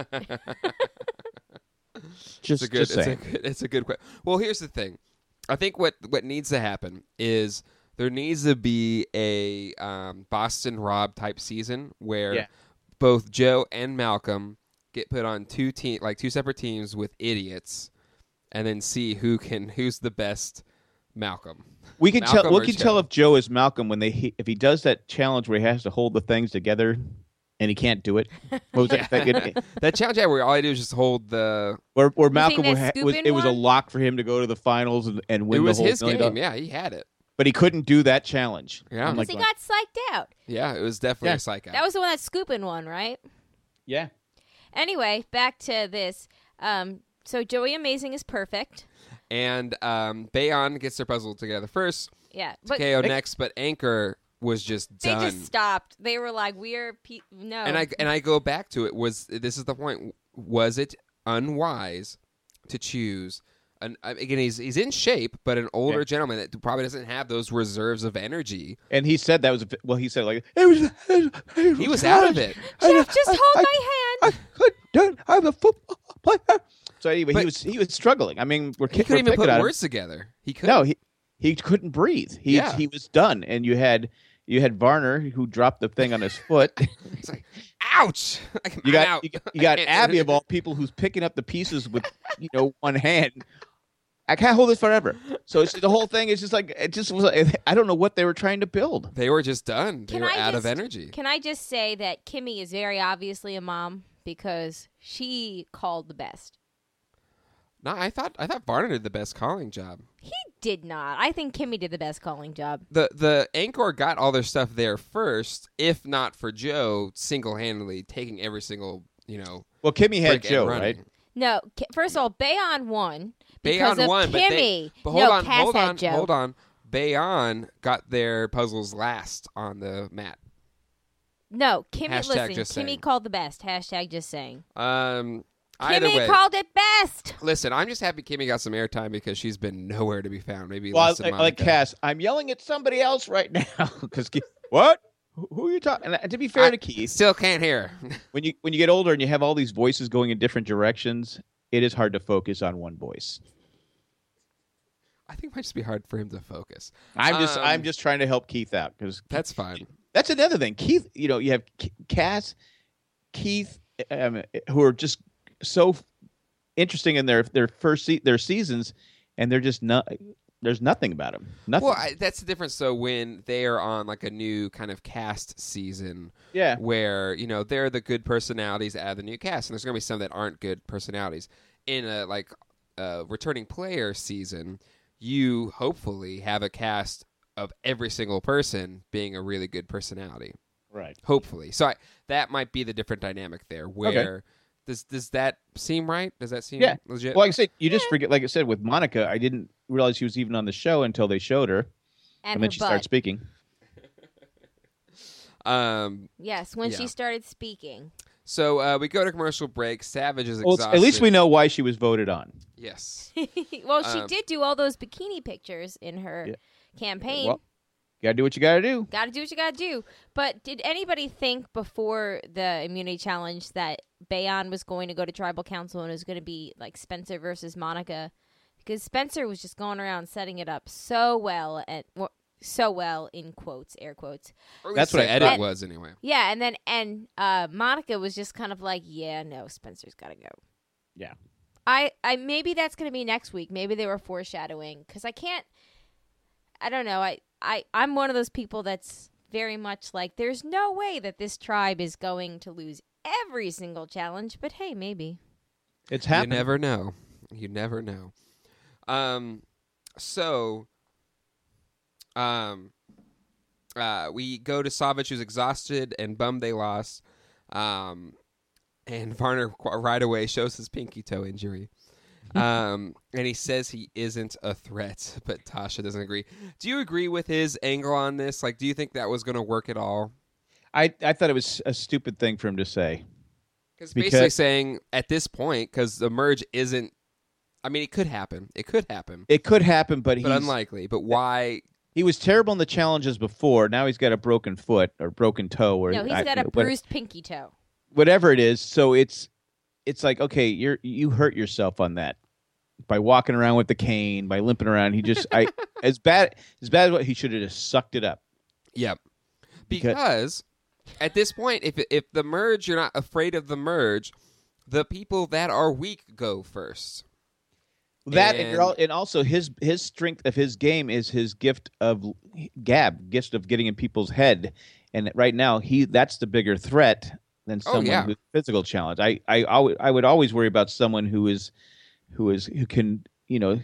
C: Just,
A: It's a good.
C: just
A: It's a
C: saying.
A: good. It's a good question. Well, here's the thing. I think what what needs to happen is there needs to be a um, Boston Rob type season where
C: Yeah.
A: both Joe and Malcolm get put on two team like two separate teams with idiots, and then see who can who's the best Malcolm.
C: We can
A: Malcolm
C: tell. We
A: or
C: can
A: Joe?
C: tell if Joe is Malcolm when they he, if he does that challenge where he has to hold the things together, and he can't do it. What was that? that
A: That challenge where all I do is just hold the.
C: Where, where Malcolm
B: that
C: was, ha- was
B: scoop-in
C: it was a
B: one?
C: lock for him to go to the finals and, and
A: It
C: win
A: was
C: the whole
A: his
C: million
A: game.
C: dollar-
A: Yeah, he had it.
C: But he couldn't do that challenge.
A: Yeah.
C: I'm
B: Because
C: like,
B: he got psyched out.
A: Yeah, it was definitely
C: Yeah.
A: a psych out.
B: That was the one that scooping one, right?
C: yeah.
B: Anyway, back to this. Um, so Joey Amazing is perfect.
A: and um, Bayon gets their puzzle together first.
B: Yeah, but
A: K O next, but Anchor was just
B: they
A: done.
B: just stopped. They were like, "We're pe- no."
A: and I and I go back to it. Was this is the point? Was it unwise to choose? An, again, he's he's in shape, but an older
C: Yeah.
A: gentleman that probably doesn't have those reserves of energy.
C: And he said that was a, well. He said like it was. It
A: He was out of it.
B: Jeff, just hold
C: I,
B: my hand.
C: I couldn't. I'm a football player. So anyway,
A: But-
C: he was he was struggling. I mean, we're,
A: He
C: we're
A: couldn't even
C: picking
A: put
C: on him.
A: words together. He couldn't.
C: No, he he couldn't breathe. He
A: Yeah.
C: he was done. And you had you had Varner who dropped the thing on his foot.
A: He's like, ouch! I'm
C: You got
A: out.
C: you, got- you
A: I
C: got
A: can't-
C: Abby of all people who's picking up the pieces with you know one hand. I can't hold this forever. So it's, the whole thing is just like it just was. I don't know what they were trying to build.
A: They were just done. They
B: Can
A: were
B: I
A: out of
B: just-
A: energy.
B: Can I just say that Kimmy is very obviously a mom because she called the best.
A: No, I thought I thought Varner did the best calling job.
B: He did not. I think Kimmy did the best calling job.
A: The the Anchor got all their stuff there first, if not for Joe single handedly taking every single you know.
C: Well, Kimmy had
A: brick and
C: Joe,
A: running.
C: right?
B: No, Ki- first of all, Bayon won because
A: Bayon
B: of
A: won, but
B: Kimmy.
A: they, but hold
B: no,
A: on,
B: Cass
A: hold
B: had
A: on,
B: Joe.
A: hold on. Bayon got their puzzles last on the mat.
B: No, Kimmy.
A: Hashtag
B: listen,
A: just
B: Kimmy
A: saying.
B: called the best. Hashtag just saying.
A: Um, either
B: Kimmy
A: way,
B: called it best.
A: listen, I'm just happy Kimmy got some airtime because she's been nowhere to be found. Maybe
C: Well,
A: less
C: I,
A: than
C: I like
A: Monica.
C: Cass. I'm yelling at somebody else right now because what? Who who are you talking? And to be fair
A: I
C: to Keith,
A: Still can't hear.
C: when you when you get older and you have all these voices going in different directions, it is hard to focus on one voice.
A: I think it might just be hard for him to focus.
C: I'm just
A: Um,
C: I'm just trying to help Keith out because
A: That's fine.
C: that's another thing. Keith, you know, you have K- Cass, Keith, um, who are just so interesting in their their first se- their seasons, and they're just not. There's nothing about them. Nothing.
A: Well, I, that's the difference. So when they are on like a new kind of cast season,
C: yeah.
A: where you know they're the good personalities out of the new cast, and there's going to be some that aren't good personalities. In a like uh, returning player season, you hopefully have a cast of every single person being a really good personality.
C: Right.
A: Hopefully. So I, that might be the different dynamic there. Where
C: Okay.
A: does does that seem right? Does that seem
C: Yeah.
A: legit?
C: Well, like I said, you just forget. Like I said, with Monica, I didn't realize she was even on the show until they showed her,
B: And,
C: and then
B: her
C: she
B: butt.
C: started speaking.
A: um.
B: Yes, when
A: Yeah.
B: she started speaking.
A: So uh, we go to commercial break. Savage is
C: Well,
A: exhausted.
C: at least we know why she was voted on.
A: Yes.
B: Well, she
A: Um,
B: did do all those bikini pictures in her
C: Yeah.
B: campaign.
C: Well, gotta do what you gotta do.
B: Got to do what you got to do. But did anybody think before the immunity challenge that Bayon was going to go to tribal council and it was going to be like Spencer versus Monica? Because Spencer was just going around setting it up so well, and well, so well in quotes, air quotes.
A: Or at
C: That's
A: least
C: what
A: the
C: I
A: edit
B: thought.
A: was anyway.
B: Yeah, and then and uh, Monica was just kind of like, yeah, no, Spencer's got to go.
C: Yeah.
B: I, I maybe that's going to be next week. Maybe they were foreshadowing because I can't. I don't know. I, I I'm one of those people that's very much like there's no way that this tribe is going to lose every single challenge. But hey, maybe.
C: It's
A: You
C: happening.
A: never know. You never know. Um. So. Um. Uh, we go to Savage, who's exhausted and bummed they lost. Um. And Varner qu- right away shows his pinky toe injury. Um, and he says he isn't a threat, but Tasha doesn't agree. Do you agree with his angle on this? Like, do you think that was going to work at all?
C: I I thought it was a stupid thing for him to say.
A: Because
C: Because-
A: basically saying at this point, because the merge isn't. I mean, it could happen. It could happen,
C: It could happen, but
A: but
C: he's,
A: unlikely. But why?
C: he was terrible in the challenges before. Now he's got a broken foot or broken toe, or
B: No, he's
C: I-
B: got a
C: what-
B: bruised pinky toe.
C: whatever it is. So it's it's like, okay, you're you hurt yourself on that by walking around with the cane, by limping around. He just I as bad as bad as what he should have just sucked it up.
A: Yep.
C: Because-
A: Because at this point, if if the merge, you're not afraid of the merge, the people that are weak go first.
C: That and,
A: And-
C: you're all, and also his his strength of his game is his gift of gab, gift of getting in people's head. And right now, he that's the bigger threat than
A: Oh,
C: someone
A: yeah.
C: who's physical challenge. I I always, I would always worry about someone who is who is who can you know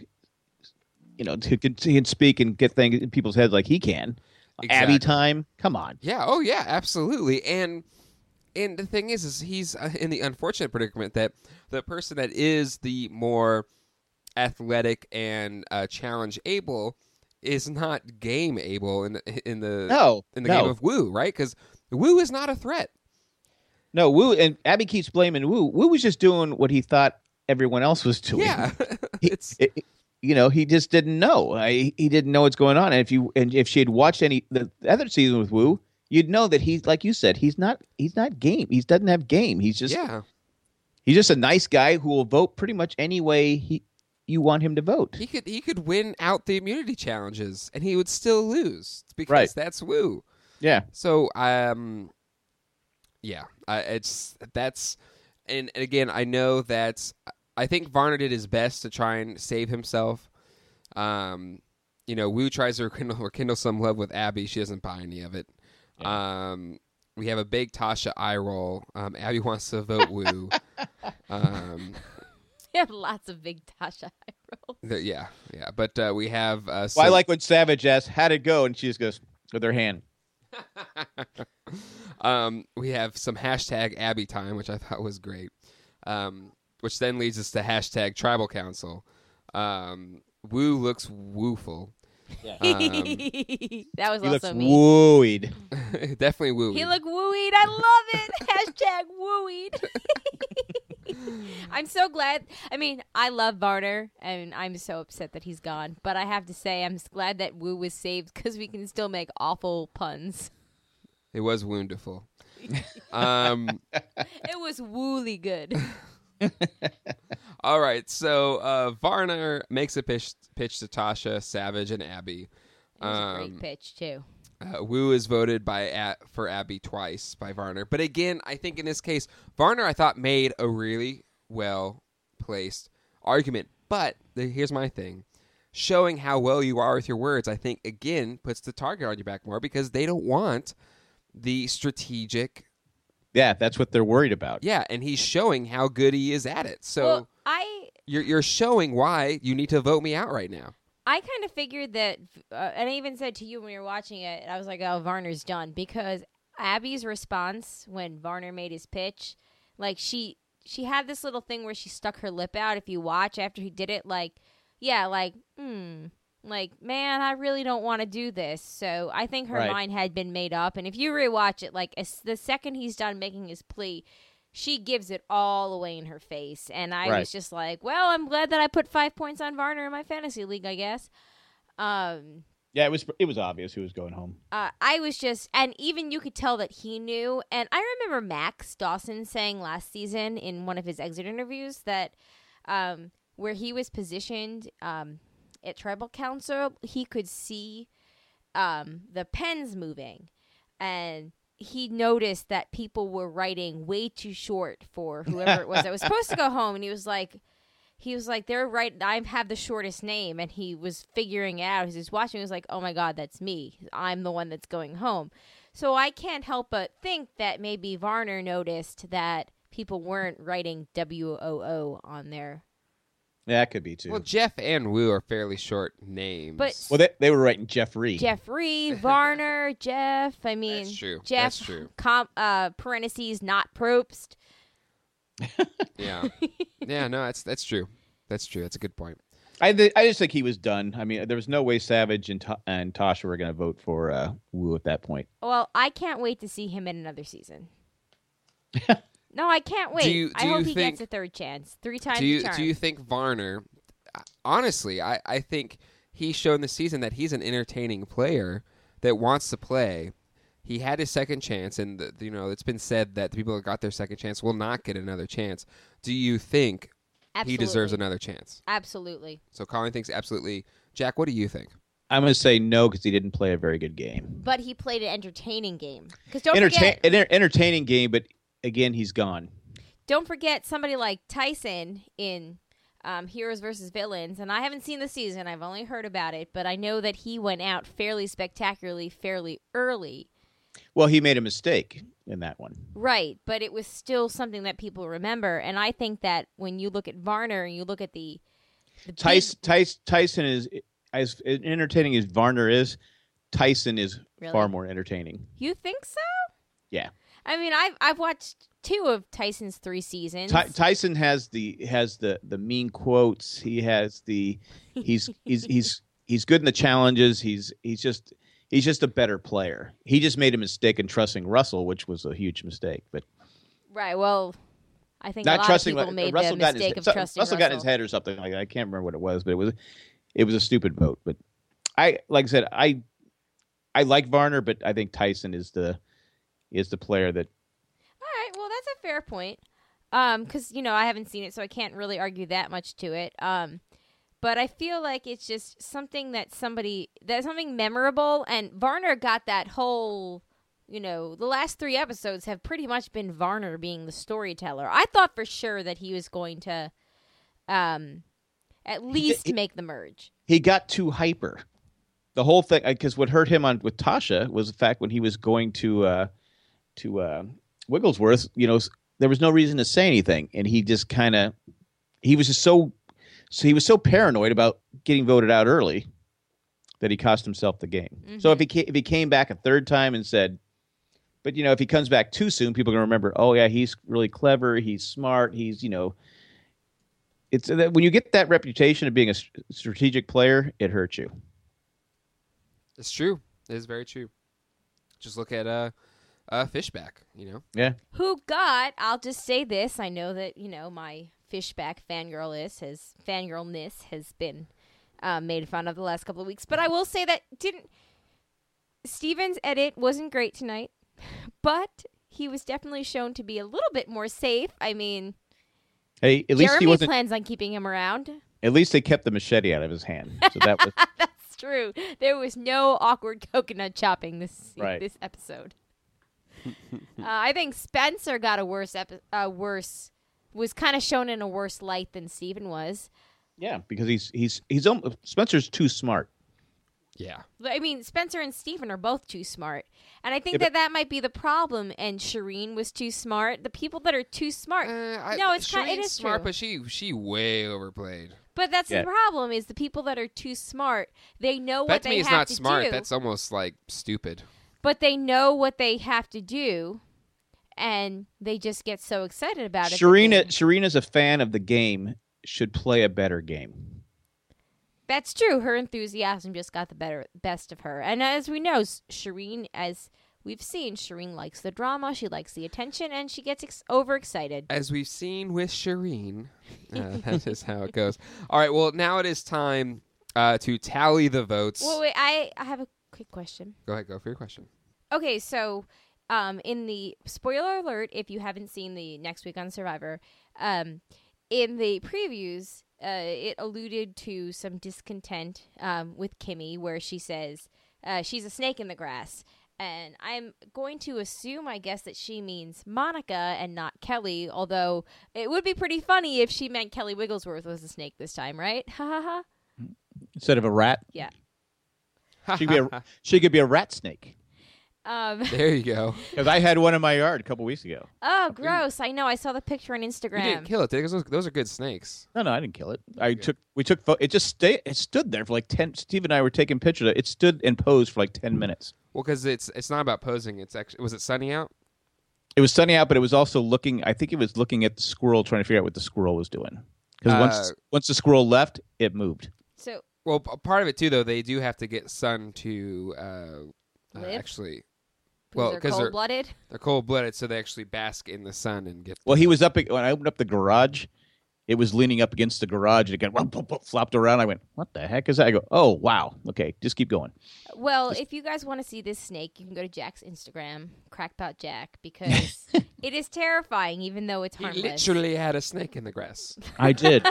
C: you know who can, who can speak and get things in people's heads like he can.
A: Exactly.
C: Abby time, come on.
A: Yeah. Oh, yeah. Absolutely. And and the thing is, is he's uh, in the unfortunate predicament that the person that is the more athletic and uh, challenge able is not game able in the, in the
C: No,
A: in the
C: no.
A: game of Wu, right? Because Wu is not a threat.
C: No, Wu and Abby keeps blaming Wu. Wu was just doing what he thought everyone else was doing.
A: Yeah.
C: He-
A: it's
C: it- it- you know, he just didn't know. I, he didn't know what's going on. And if you and if she had watched any the other season with Wu, you'd know that he's like you said, he's not he's not game. He doesn't have game. He's just
A: yeah.
C: he's just a nice guy who will vote pretty much any way he you want him to vote.
A: He could he could win out the immunity challenges and he would still lose because
C: Right.
A: that's Wu.
C: Yeah.
A: So um, yeah, I, it's that's and, and again I know that I think Varner did his best to try and save himself. Um, you know, Wu tries to rekindle, rekindle some love with Abby. She doesn't buy any of it. Um, we have a big Tasha eye roll. Um, Abby wants to vote Wu. Um,
B: You have lots of big Tasha eye rolls.
A: the- yeah, yeah, but uh, we have. Uh,
C: Well, I
A: some-
C: like when Savage asks, "How'd it go?" and she just goes with her hand.
A: um, we have some hashtag Abby time, which I thought was great. Um, which then leads us to hashtag Tribal Council. Um, Wu looks wooful. Um,
B: That was
C: He looks
B: also me.
C: wooed.
A: definitely woo.
B: He looked wooied. I love it. Hashtag wooied. I'm so glad. I mean, I love Varner, and I'm so upset that he's gone. But I have to say, I'm glad that Woo was saved because we can still make awful puns.
A: It was woundiful. um,
B: It was woolly good.
A: all right, so uh, Varner makes a pitch, pitch to Tasha, Savage, and Abby.
B: It was a
A: Um,
B: great pitch too.
A: Uh, Wu is voted by at, for Abby twice by Varner. But again, I think in this case, Varner, I thought, made a really well-placed argument. But the, here's my thing. Showing how well you are with your words, I think, again, puts the target on your back more because they don't want the strategic...
C: Yeah, that's what they're worried about.
A: Yeah, and he's showing how good he is at it. So,
B: Well, I
A: you're you're showing why you need to vote me out right now.
B: I kind of figured that, uh, and I even said to you when you were watching it, I was like, oh, Varner's done. Because Abby's response when Varner made his pitch, like, she she had this little thing where she stuck her lip out, if you watch, after he did it, like, yeah, like, hmm, like, man, I really don't want to do this. So I think her
C: Right.
B: mind had been made up. And if you rewatch it, like, as the second he's done making his plea, she gives it all away in her face. And I
C: Right.
B: was just like, well, I'm glad that I put five points on Varner in my fantasy league, I guess. Um,
C: Yeah, it was it was obvious who was going home.
B: uh, I was just, and even you could tell that he knew. And I remember Max Dawson saying last season in one of his exit interviews that um, where he was positioned um, at Tribal Council, he could see um, the pens moving. And he noticed that people were writing way too short for whoever it was that was supposed to go home, and he was like, he was like, they're right. I have the shortest name, and he was figuring it out as he was watching. He was like, oh my god, that's me. I'm the one that's going home. So I can't help but think that maybe Varner noticed that people weren't writing W O O on there.
C: Yeah, that could be too.
A: Well, Jeff and Woo are fairly short names.
B: But
C: Well, they, they were writing Jeffrey.
B: Jeffrey, Varner, Jeff. I mean,
A: That's true.
B: Jeff.
A: That's true.
B: Com- uh, parentheses, not Probst.
A: yeah, yeah, no, that's that's true. That's true. That's a good point.
C: I th- I just think he was done. I mean, there was no way Savage and Ta- and Tasha were going to vote for uh, Wu at that point.
B: Well, I can't wait to see him in another season. No, I can't wait.
A: Do you-
B: I
A: do
B: hope
A: you
B: he
A: think-
B: gets a third chance. Three times
A: Do you
B: the charm.
A: do you think Varner? Honestly, I I think he's shown this season that he's an entertaining player that wants to play. He had his second chance, and the, you know it's been said that the people that got their second chance will not get another chance. Do you think
B: Absolutely.
A: he deserves another chance?
B: Absolutely.
A: So Colin thinks absolutely. Jack, what do you think?
C: I'm going to say no because he didn't play a very good game.
B: But he played an entertaining game. Because don't
C: Entertain-
B: forget,
C: an enter- entertaining game, but again, he's gone.
B: don't forget somebody like Tyson in um, Heroes versus Villains, and I haven't seen the season. I've only heard about it, but I know that he went out fairly spectacularly, fairly early.
C: Well, he made a mistake in that one.
B: Right, but it was still something that people remember, and I think that when you look at Varner and you look at the, the
C: Tyson, Tyson, Tyson is as entertaining as Varner is. Tyson is
B: Really?
C: far more entertaining.
B: big, you think so?
C: Yeah,
B: I mean, I've I've watched two of Tyson's three seasons.
C: Ty- Tyson has the has the the mean quotes. He has the he's he's he's he's good in the challenges. He's he's just he's just a better player. He just made a mistake in trusting Russell, which was a huge mistake. But
B: Right. Well, I think a
C: not
B: lot
C: trusting
B: of people
C: like,
B: made
C: Russell
B: the
C: got in
B: mistake
C: his,
B: of trusting
C: Russell got in his head or something like that. I can't remember what it was, but it was it was a stupid vote. But I like I said I I like Varner, but I think Tyson is the is the player that.
B: All right. Well, that's a fair point. Um, because you know I haven't seen it, so I can't really argue that much to it. Um, but I feel like it's just something that somebody that's something memorable, and Varner got that whole. You know, the last three episodes have pretty much been Varner being the storyteller. I thought for sure that he was going to, um, at least
C: he-
B: make the merge.
C: He got too hyper. The whole thing, because what hurt him on with Tasha was the fact when he was going to uh, to uh, Wigglesworth, you know, there was no reason to say anything, and he just kind of he was just so so he was so paranoid about getting voted out early that he cost himself the game. So if he ca- if he came back a third time and said, but you know, if he comes back too soon, people are going to remember. Oh yeah, he's really clever. He's smart. He's you know. It's that when you get that reputation of being a st- strategic player, it hurts you.
A: It's true. It is very true. Just look at uh, uh, Fishback. You know.
C: Yeah.
B: Who got, I'll just say this, I know that, you know, my Fishback fangirl is, his fangirlness has been uh, made fun of the last couple of weeks, but I will say that didn't, Steven's edit wasn't great tonight, but he was definitely shown to be a little bit more safe. I mean,
C: Hey, at least
B: Jeremy
C: he wasn't.
B: plans on keeping him around.
C: At least they kept the machete out of his hand. So that was
B: That's true. There was no awkward coconut chopping this
C: Right.
B: this episode. uh, I think Spencer got a worse epi- uh, worse was kind of shown in a worse light than Steven was.
C: yeah, because he's he's he's almost, Spencer's too smart.
A: Yeah.
B: I mean, Spencer and Steven are both too smart. And I think
C: Yeah,
B: that that might be the problem. And Shireen was too smart. The people that are too smart.
A: Uh, I,
B: no, it's kind, it
A: Shireen's
B: is
A: smart,
B: true.
A: but she she way overplayed.
B: But that's
C: Yeah.
B: the problem is the people that are too smart, they know what
A: Bethany
B: they
A: is
B: have
A: not
B: to
A: smart.
B: do.
A: That's almost like stupid.
B: But they know what they have to do. And they just get so excited about it. that
C: Shireen,
B: they-
C: Shireen is a fan of the game. Should play a better game.
B: That's true. Her enthusiasm just got the better best of her. And as we know, S- Shireen, as we've seen, Shireen likes the drama. She likes the attention, and she gets ex- overexcited.
A: As we've seen with Shireen, uh, that is how it goes. All right, well, now it is time uh, to tally the votes.
B: Well, wait, I, I have a quick question.
A: Go ahead, go for your question.
B: Okay, so um, in the spoiler alert, if you haven't seen the Next Week on Survivor, um, in the previews, uh, it alluded to some discontent um, with Kimmy, where she says uh, she's a snake in the grass. And I'm going to assume, I guess, that she means Monica and not Kelly, although it would be pretty funny if she meant Kelly Wigglesworth was a snake this time, right? Ha ha ha.
C: Instead of a rat,
B: Yeah.
C: she could be a, she could be a rat snake.
B: Um,
A: There you go.
C: Because I had one in my yard a couple weeks ago.
B: oh, gross. I know. I saw the picture on
A: You
B: Instagram.
A: didn't kill it, did you? 'Cause Those, those are good snakes.
C: No, no, I didn't kill it. I took we took pho- it just stay it stood there for like ten. Steve and I were taking pictures. of It It stood and posed for like ten minutes.
A: Well, because it's it's not about posing. It's actually was it sunny out?
C: It was sunny out, but it was also looking. I think it was looking at the squirrel, trying to figure out what the squirrel was doing. Because
A: Uh,
C: once once the squirrel left, it moved.
B: So,
A: Well, p- part of it too, though, they do have to get sun to uh, uh,
B: Live?
A: actually.
B: well,
A: Well,
B: they're
A: because they're
B: cold-blooded?
A: they're cold blooded, so they actually bask in the sun and get.
C: Well, he was up when I opened up the garage. It was leaning up against the garage, and it got whoop, whoop, whoop, flopped around. I went, "What the heck is that?" I go, "Oh, wow. Okay, just keep going."
B: Well, if you guys want to see this snake, you can go to Jack's Instagram, Crackpot Jack, because it is terrifying, even though it's
A: He
B: harmless.
A: literally had a snake in the grass.
C: I did.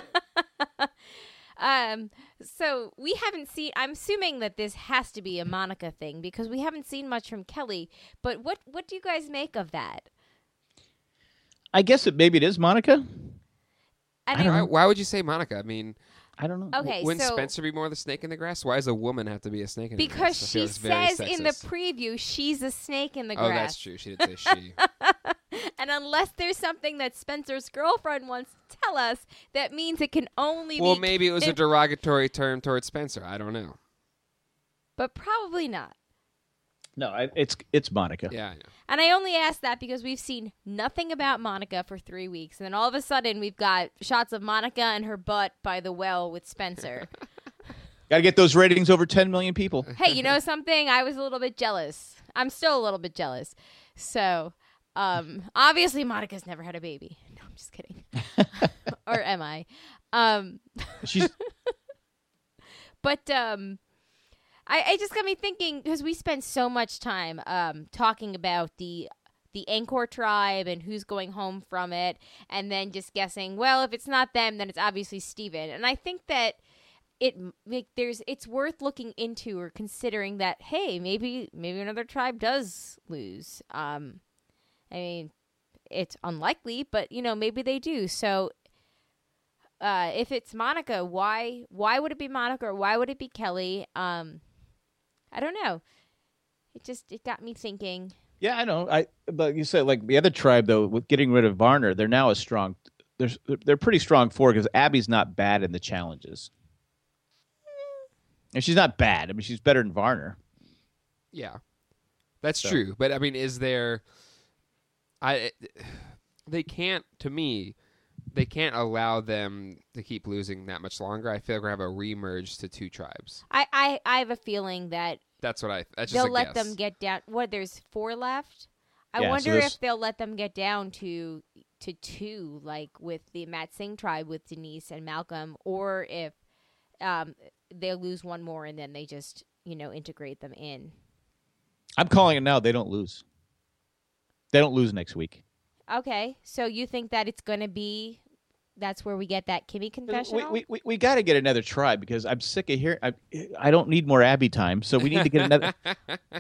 B: Um, so we haven't seen. I'm assuming that this has to be a Monica thing because we haven't seen much from Kelly. But what what do you guys make of that?
C: I guess it maybe it is Monica.
B: I
C: I
B: mean,
C: don't
A: Why,
C: know.
A: why would you say Monica? I mean,
C: I don't know.
B: okay,
A: wouldn't
B: so
A: Spencer be more the snake in the grass? Why does a woman have to be a snake in the
B: because
A: grass? I
B: she
A: feel it's very
B: says in the
A: sexist.
B: preview she's a snake in the
A: Oh,
B: grass.
A: that's true. She did say she.
B: And unless there's something that Spencer's girlfriend wants to tell us, that means it can only
A: Well,
B: be.
A: maybe it was a derogatory term towards Spencer. I don't know.
B: But probably not.
C: No, I, it's it's Monica.
A: Yeah, I know.
B: And I only ask that because we've seen nothing about Monica for three weeks. And then all of a sudden, we've got shots of Monica and her butt by the well with Spencer.
C: Got to get those ratings over ten million people.
B: Hey, you know something? I was a little bit jealous. I'm still a little bit jealous. So, um, obviously, Monica's never had a baby. No, I'm just kidding. Or am I? Um,
C: She's
B: but um, I, I just got me thinking because we spend so much time um, talking about the the Angkor tribe and who's going home from it, and then just guessing. Well, if it's not them, then it's obviously Steven. And I think that it like, there's it's worth looking into or considering that. Hey, maybe maybe another tribe does lose. Um, I mean, it's unlikely, but you know maybe they do. So. Uh, if it's Monica, why why would it be Monica or why would it be Kelly? Um, I don't know. It just it got me thinking.
C: yeah, I know. I but you said like the other tribe though, with getting rid of Varner, they're now a strong. They're they're pretty strong for because Abby's not bad in the challenges, and she's not bad. I mean, she's better than Varner.
A: Yeah, that's
C: So-
A: true. But I mean, is there? I they can't. To me, they can't allow them to keep losing that much longer. I feel like we're gonna have a remerge to two tribes.
B: I, I, I have a feeling that
A: That's what I. That's just
B: they'll
A: a
B: let
A: guess.
B: them get down. What there's four left. I
C: Yeah, so
B: wonder
C: there's-
B: if they'll let them get down to to two, like with the Matt Singh tribe with Denise and Malcolm, or if um they'll lose one more and then they just you know integrate them in.
C: I'm calling it now. They don't lose. They don't lose next week.
B: Okay, so you think that it's gonna be that's where we get that Kimmy
C: We
B: confessional?
C: we, we, we got to get another tribe because I'm sick of hearing. I I don't need more Abby time, so we need to get another.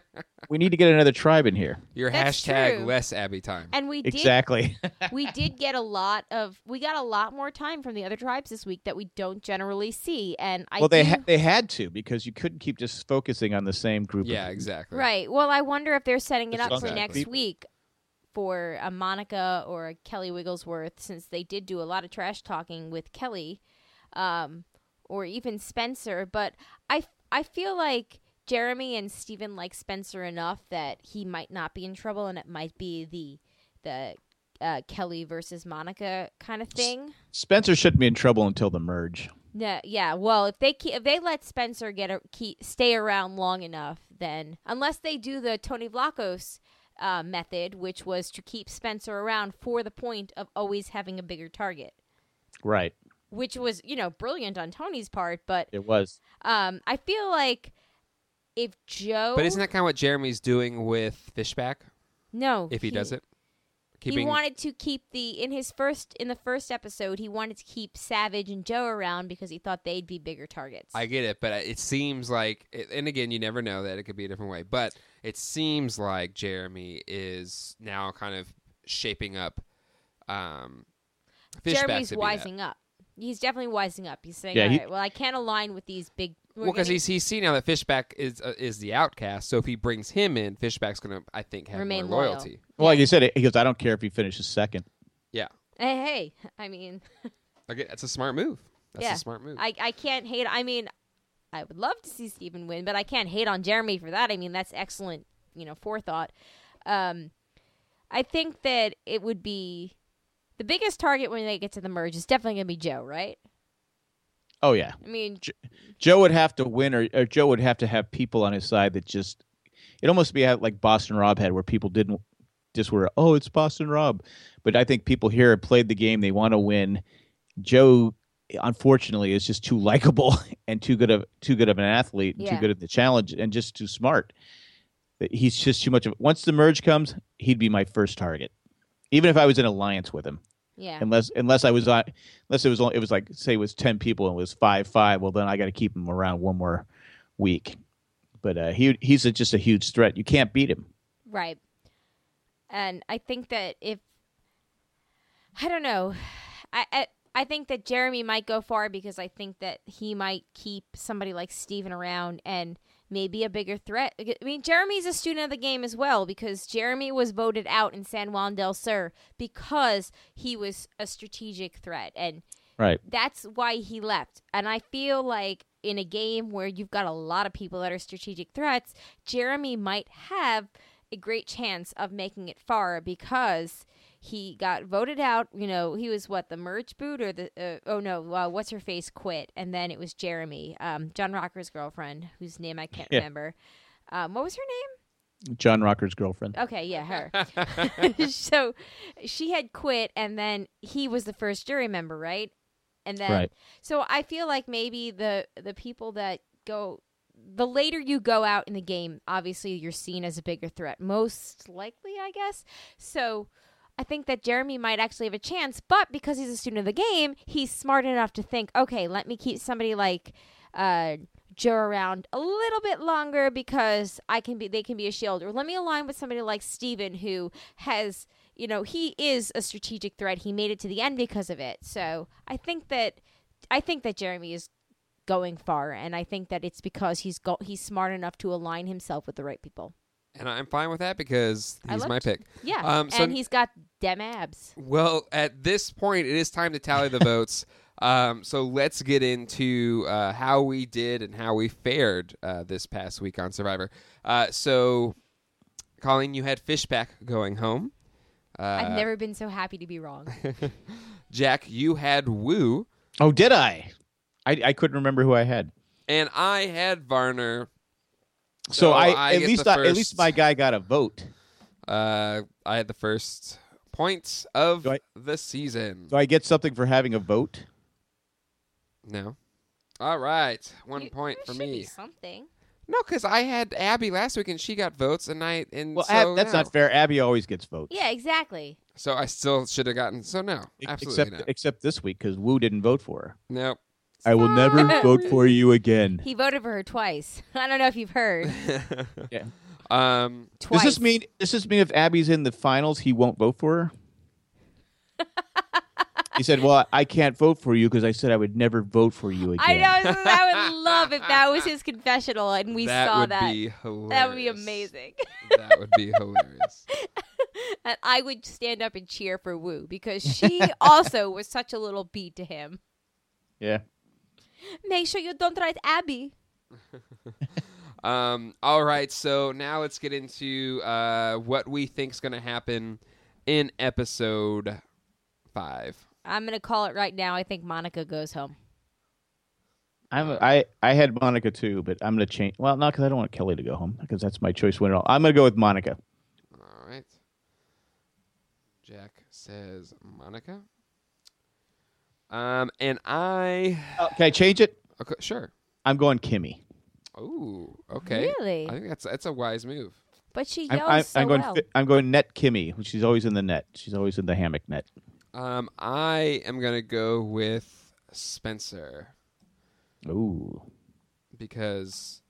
C: we need to get another tribe in here.
A: Your
B: That's
A: hashtag
B: true.
A: less Abby time.
B: And we did
C: Exactly.
B: we did get a lot of we got a lot more time from the other tribes this week that we don't generally see. And I
C: well, they
B: do,
C: ha- they had to because you couldn't keep just focusing on the same group.
A: Yeah,
C: of
A: exactly.
B: right. Well, I wonder if they're setting it
C: Just
B: up for
A: exactly.
B: next
C: people.
B: week for a Monica or a Kelly Wigglesworth, since they did do a lot of trash talking with Kelly, um, or even Spencer. But I I feel like Jeremy and Steven like Spencer enough that he might not be in trouble, and it might be the the uh, Kelly versus Monica kind of thing.
C: Spencer shouldn't be in trouble until the merge.
B: Yeah, yeah. Well, if they keep, if they let Spencer get a, keep, stay around long enough, then unless they do the Tony Vlachos uh, method, which was to keep Spencer around for the point of always having a bigger target,
C: Right.
B: which was, you know, brilliant on Tony's part. But
C: It was.
B: um, I feel like if Joe,
A: But isn't that kind of what Jeremy's doing with Fishback?
B: no,
A: If he, does it,
B: He wanted to keep the in his first in the first episode. He wanted to keep Savage and Joe around because he thought they'd be bigger targets.
A: I get it, but it seems like, and again, you never know that it could be a different way. But it seems like Jeremy is now kind of shaping up. Um, Fishback
B: Jeremy's
A: to be that.
B: wising up. He's definitely wising up. He's saying,
C: Yeah,
B: "All
C: he-
B: right, well, I can't align with these big." we're
A: Well, because
B: gonna
A: he's he's seen now that Fishback is uh, is the outcast. So if he brings him in, Fishback's going to, I think, have
B: Remain
A: more
B: loyal.
A: loyalty.
C: Well, like you said, he goes, I don't care if he finishes second.
A: Yeah,
B: Hey, hey, I mean,
A: okay, that's a smart move. That's
B: Yeah.
A: a smart move.
B: I I can't hate. I mean, I would love to see Steven win, but I can't hate on Jeremy for that. I mean, that's excellent, you know, forethought. Um, I think that it would be the biggest target when they get to the merge is definitely going to be Joe, right?
C: Oh, yeah.
B: I mean,
C: Joe would have to win, or, or Joe would have to have people on his side that just, it almost be like Boston Rob had, where people didn't just were, oh, it's Boston Rob. But I think people here have played the game. They want to win. Joe, unfortunately, is just too likable and too good of too good of an athlete and
B: Yeah.
C: too good at the challenge and just too smart. He's just too much of, once the merge comes, he'd be my first target. Even if I was in alliance with him.
B: yeah.
C: Unless unless I was on, unless it was only, it was like, say it was ten people and it was five five. Well, then I got to keep him around one more week. But uh, he he's a, just a huge threat. You can't beat him.
B: Right. And I think that if I don't know, I, I I think that Jeremy might go far because I think that he might keep somebody like Steven around and maybe a bigger threat. I mean, Jeremy's a student of the game as well because Jeremy was voted out in San Juan del Sur because he was a strategic threat, and
C: Right.
B: that's why he left. And I feel like in a game where you've got a lot of people that are strategic threats, Jeremy might have a great chance of making it far because he got voted out. You know, he was what, the merge boot or the uh, oh no, uh, what's her face quit, and then it was Jeremy, um, John Rocker's girlfriend, whose name I can't
C: Yeah.
B: remember. Um, what was her name?
C: John Rocker's girlfriend.
B: Okay, yeah, her. So she had quit, and then he was the first jury member, right? And then,
C: Right.
B: so I feel like maybe the the people that go, the later you go out in the game, obviously you're seen as a bigger threat, most likely, I guess. So I think that Jeremy might actually have a chance, but because he's a student of the game, he's smart enough to think, okay, let me keep somebody like uh, Joe around a little bit longer because I can be, they can be a shield, or let me align with somebody like Steven who has, you know, he is a strategic threat. He made it to the end because of it. So I think that I think that Jeremy is going far, and I think that it's because he's go- he's smart enough to align himself with the right people.
A: And I'm fine with that because
B: I
A: he's
B: love
A: my
B: to-
A: pick.
B: Yeah,
A: Um, so-
B: and he's got dem abs.
A: Well, at this point, it is time to tally the votes. Um, so let's get into uh, how we did and how we fared uh, this past week on Survivor. Uh, so, Colleen, you had Fishback going home. Uh,
B: I've never been so happy to be wrong.
A: Jack, you had Woo,
C: Oh, did I? I? I couldn't remember who I had.
A: and I had Varner.
C: So,
A: So
C: I,
A: I
C: at
A: get
C: least
A: the
C: I, at
A: first-
C: least my guy got a vote.
A: Uh, I had the first points of
C: Do I-
A: the season.
C: Do I get something for having a vote?
A: No. All right, one
B: You-
A: point
B: there
A: for
B: should be
A: me.
B: something.
A: No, because I had Abby last week and she got votes, and I and
C: Well,
A: so
C: Ab, that's
A: no.
C: not fair. Abby always gets votes.
B: Yeah, exactly.
A: So I still should have gotten. So no, absolutely
C: except
A: not.
C: except this week because Wu didn't vote for her.
A: Nope.
C: I will never vote for you again.
B: He voted for her twice. I don't know if you've heard.
C: Yeah.
A: Um,
B: Twice.
C: Does this mean does this mean if Abby's in the finals, he won't vote for her? He said, "Well, I can't vote for you because I said I would never vote for you again."
B: I know. I would love if that was his confessional and we
A: that
B: saw
A: would
B: that.
A: be hilarious.
B: That would be amazing.
A: That would be hilarious.
B: And I would stand up and cheer for Wu because she also was such a little beat to him.
C: Yeah.
B: Make sure you don't write Abby.
A: Um, all right, so now let's get into uh, what we think is going to happen in episode five.
B: I'm going to call it right now. I think Monica goes home.
C: I'm I I had Monica too, but I'm gonna change. Well, not because I don't want Kelly to go home because that's my choice winner. I'm gonna go with Monica.
A: All right. Jack says Monica. Um, and I.
C: Oh, can I change it?
A: Okay, sure.
C: I'm going Kimmy.
A: Ooh, okay.
B: Really?
A: I think that's that's a wise move.
B: But she
C: I'm,
B: yells
C: I'm,
B: so
C: I'm going.
B: well.
C: fi- I'm going net Kimmy. She's always in the net. She's always in the hammock net.
A: Um, I am gonna go with Spencer
C: Ooh.
A: because,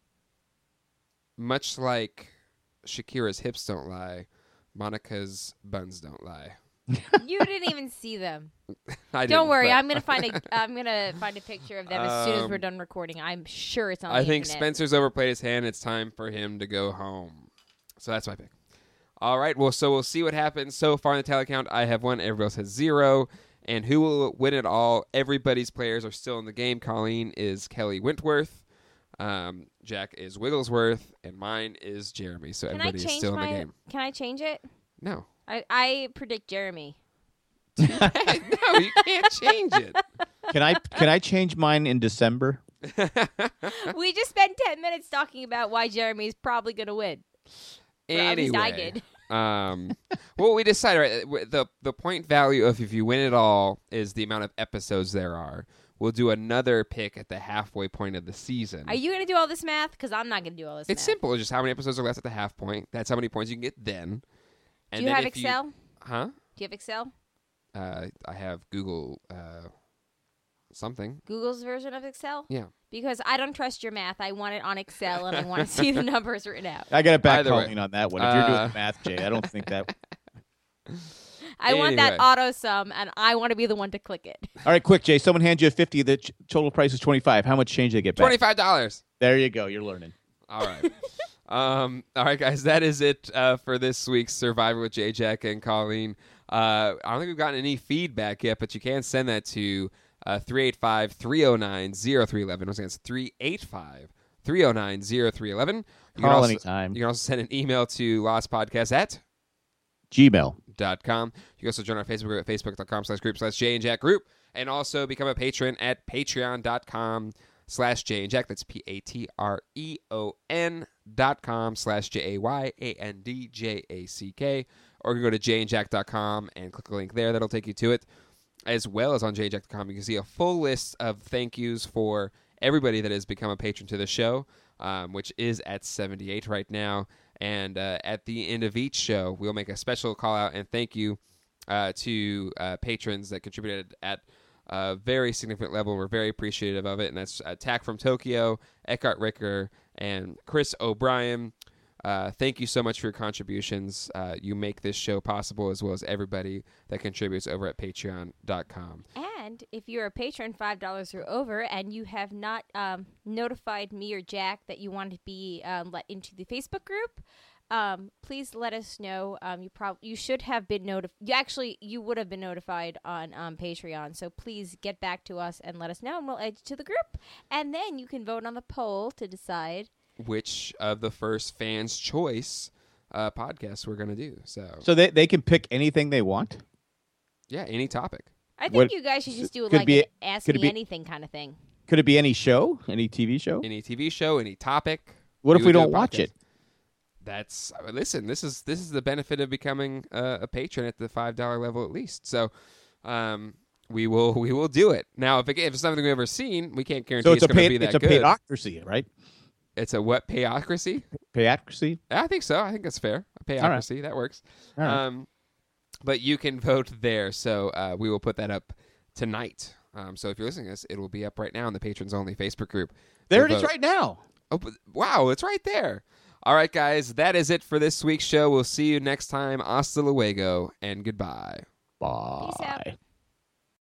A: much like Shakira's hips don't lie, Monica's buns don't lie.
B: You didn't even see them.
A: I
B: Don't
A: didn't,
B: worry,
A: but
B: I'm gonna find a I'm gonna find a picture of them as soon as we're
A: Um,
B: done recording. I'm sure it's on.
A: I
B: the
A: think
B: internet.
A: Spencer's overplayed his hand. It's time for him to go home. So that's my pick. All right. Well, so we'll see what happens. So far in the tally count, I have one. Everybody else has zero. And who will win it all? Everybody's players are still in the game. Colleen is Kelly Wentworth. Um, Jack is Wigglesworth. And mine is Jeremy. So
B: Can I
A: everybody is
B: change
A: still
B: my?
A: in the game.
B: Can I change it?
A: No.
B: I I predict Jeremy.
A: No, you can't change it.
C: Can I can I change mine in December?
B: We just spent ten minutes talking about why Jeremy's probably gonna win. Or at least I
A: Anyway.
B: did.
A: Um, well, we decided right, w- the the point value of if you win it all is the amount of episodes there are. We'll do another pick at the halfway point of the season.
B: Are you gonna do all this math? Because I'm not gonna do all this.
A: It's
B: math.
A: simple. It's just how many episodes are left at the half point. That's how many points you can get then. And
B: Do you
A: then
B: have
A: if
B: Excel?
A: You, huh?
B: Do you have Excel?
A: Uh, I have Google uh, something.
B: Google's version of Excel?
A: Yeah.
B: Because I don't trust your math. I want it on Excel and I want to see the numbers written out.
C: I got to back
A: Either way.
C: Colleen on that one. If you're doing
A: Uh,
C: the math, Jay, I don't think that.
B: I want that
A: Anyway.
B: auto sum and I want to be the one to click it.
C: All right, quick, Jay. Someone hands you a fifty. The ch- total price is twenty-five. How much change do they get back?
A: Twenty-five dollars.
C: There you go. You're learning.
A: All right. um, all right, guys. That is it uh, for this week's Survivor with Jay, Jack, and Colleen. Uh, I don't think we've gotten any feedback yet, but you can send that to uh, three eight five, three oh nine, oh three one one. Once again, it's three eight five, three oh nine, oh three one one. You can
C: Call
A: also,
C: anytime.
A: You can also send an email to lostpodcast at
C: Gmail.
A: dot com. You can also join our Facebook group at facebook.com slash group slash Jay and Jack group, and also become a patron at patreon.com slash Jay and Jack. That's P A T R E O N dot com slash J A Y A N D J A C K. Or you can go to jay and jack dot com and click a link there. That'll take you to it. As well as on jay and jack dot com, you can see a full list of thank yous for everybody that has become a patron to the show, um, which is at seventy-eight right now. And uh, at the end of each show, we'll make a special call out and thank you uh, to uh, patrons that contributed at a very significant level. We're very appreciative of it. And that's Attack from Tokyo, Eckhart Ricker, and Chris O'Brien. Uh, thank you so much for your contributions. Uh, you make this show possible, as well as everybody that contributes over at patreon dot com.
B: And if you're a patron, five dollars or over, and you have not um, notified me or Jack that you want to be um, let into the Facebook group, um, please let us know. Um, you prob- you should have been notified. You actually you would have been notified on um, Patreon. So please get back to us and let us know, and we'll add you to the group. And then you can vote on the poll to decide
A: Which of the first fans' choice uh, podcasts we're going to do. So,
C: So they, they can pick anything they want?
A: yeah, any topic.
B: I think
C: What-
B: you guys should just do
C: could
B: like
C: be-
B: an Ask
C: could it
B: Me
C: be-
B: Anything kind of thing.
C: Could it be any show? Any T V show?
A: Any T V show, any topic.
C: What if
A: would
C: we
A: do a
C: don't watch
A: podcast.
C: it?
A: That's uh, listen. This is this is the benefit of becoming uh, a patron at the five dollar level at least. So, um, we will we will do it. Now, if, it, if it's something we've ever seen, we can't guarantee
C: So
A: it's,
C: it's a
A: going to
C: paid,
A: be
C: it's
A: that
C: a
A: good.
C: payocracy, right?
A: It's a what payocracy?
C: Payocracy?
A: I think so. I think that's fair. A
C: All right.
A: payocracy that works.
C: All right.
A: Um, but you can vote there. So uh, we will put that up tonight. Um, so if you're listening to this, it will be up right now in the patrons only Facebook group.
C: There
A: to
C: it is
A: vote.
C: right now.
A: Oh, but, wow, it's right there. All right, guys, that is it for this week's show. We'll see you next time. Hasta luego, and goodbye.
C: Bye.
B: Peace out.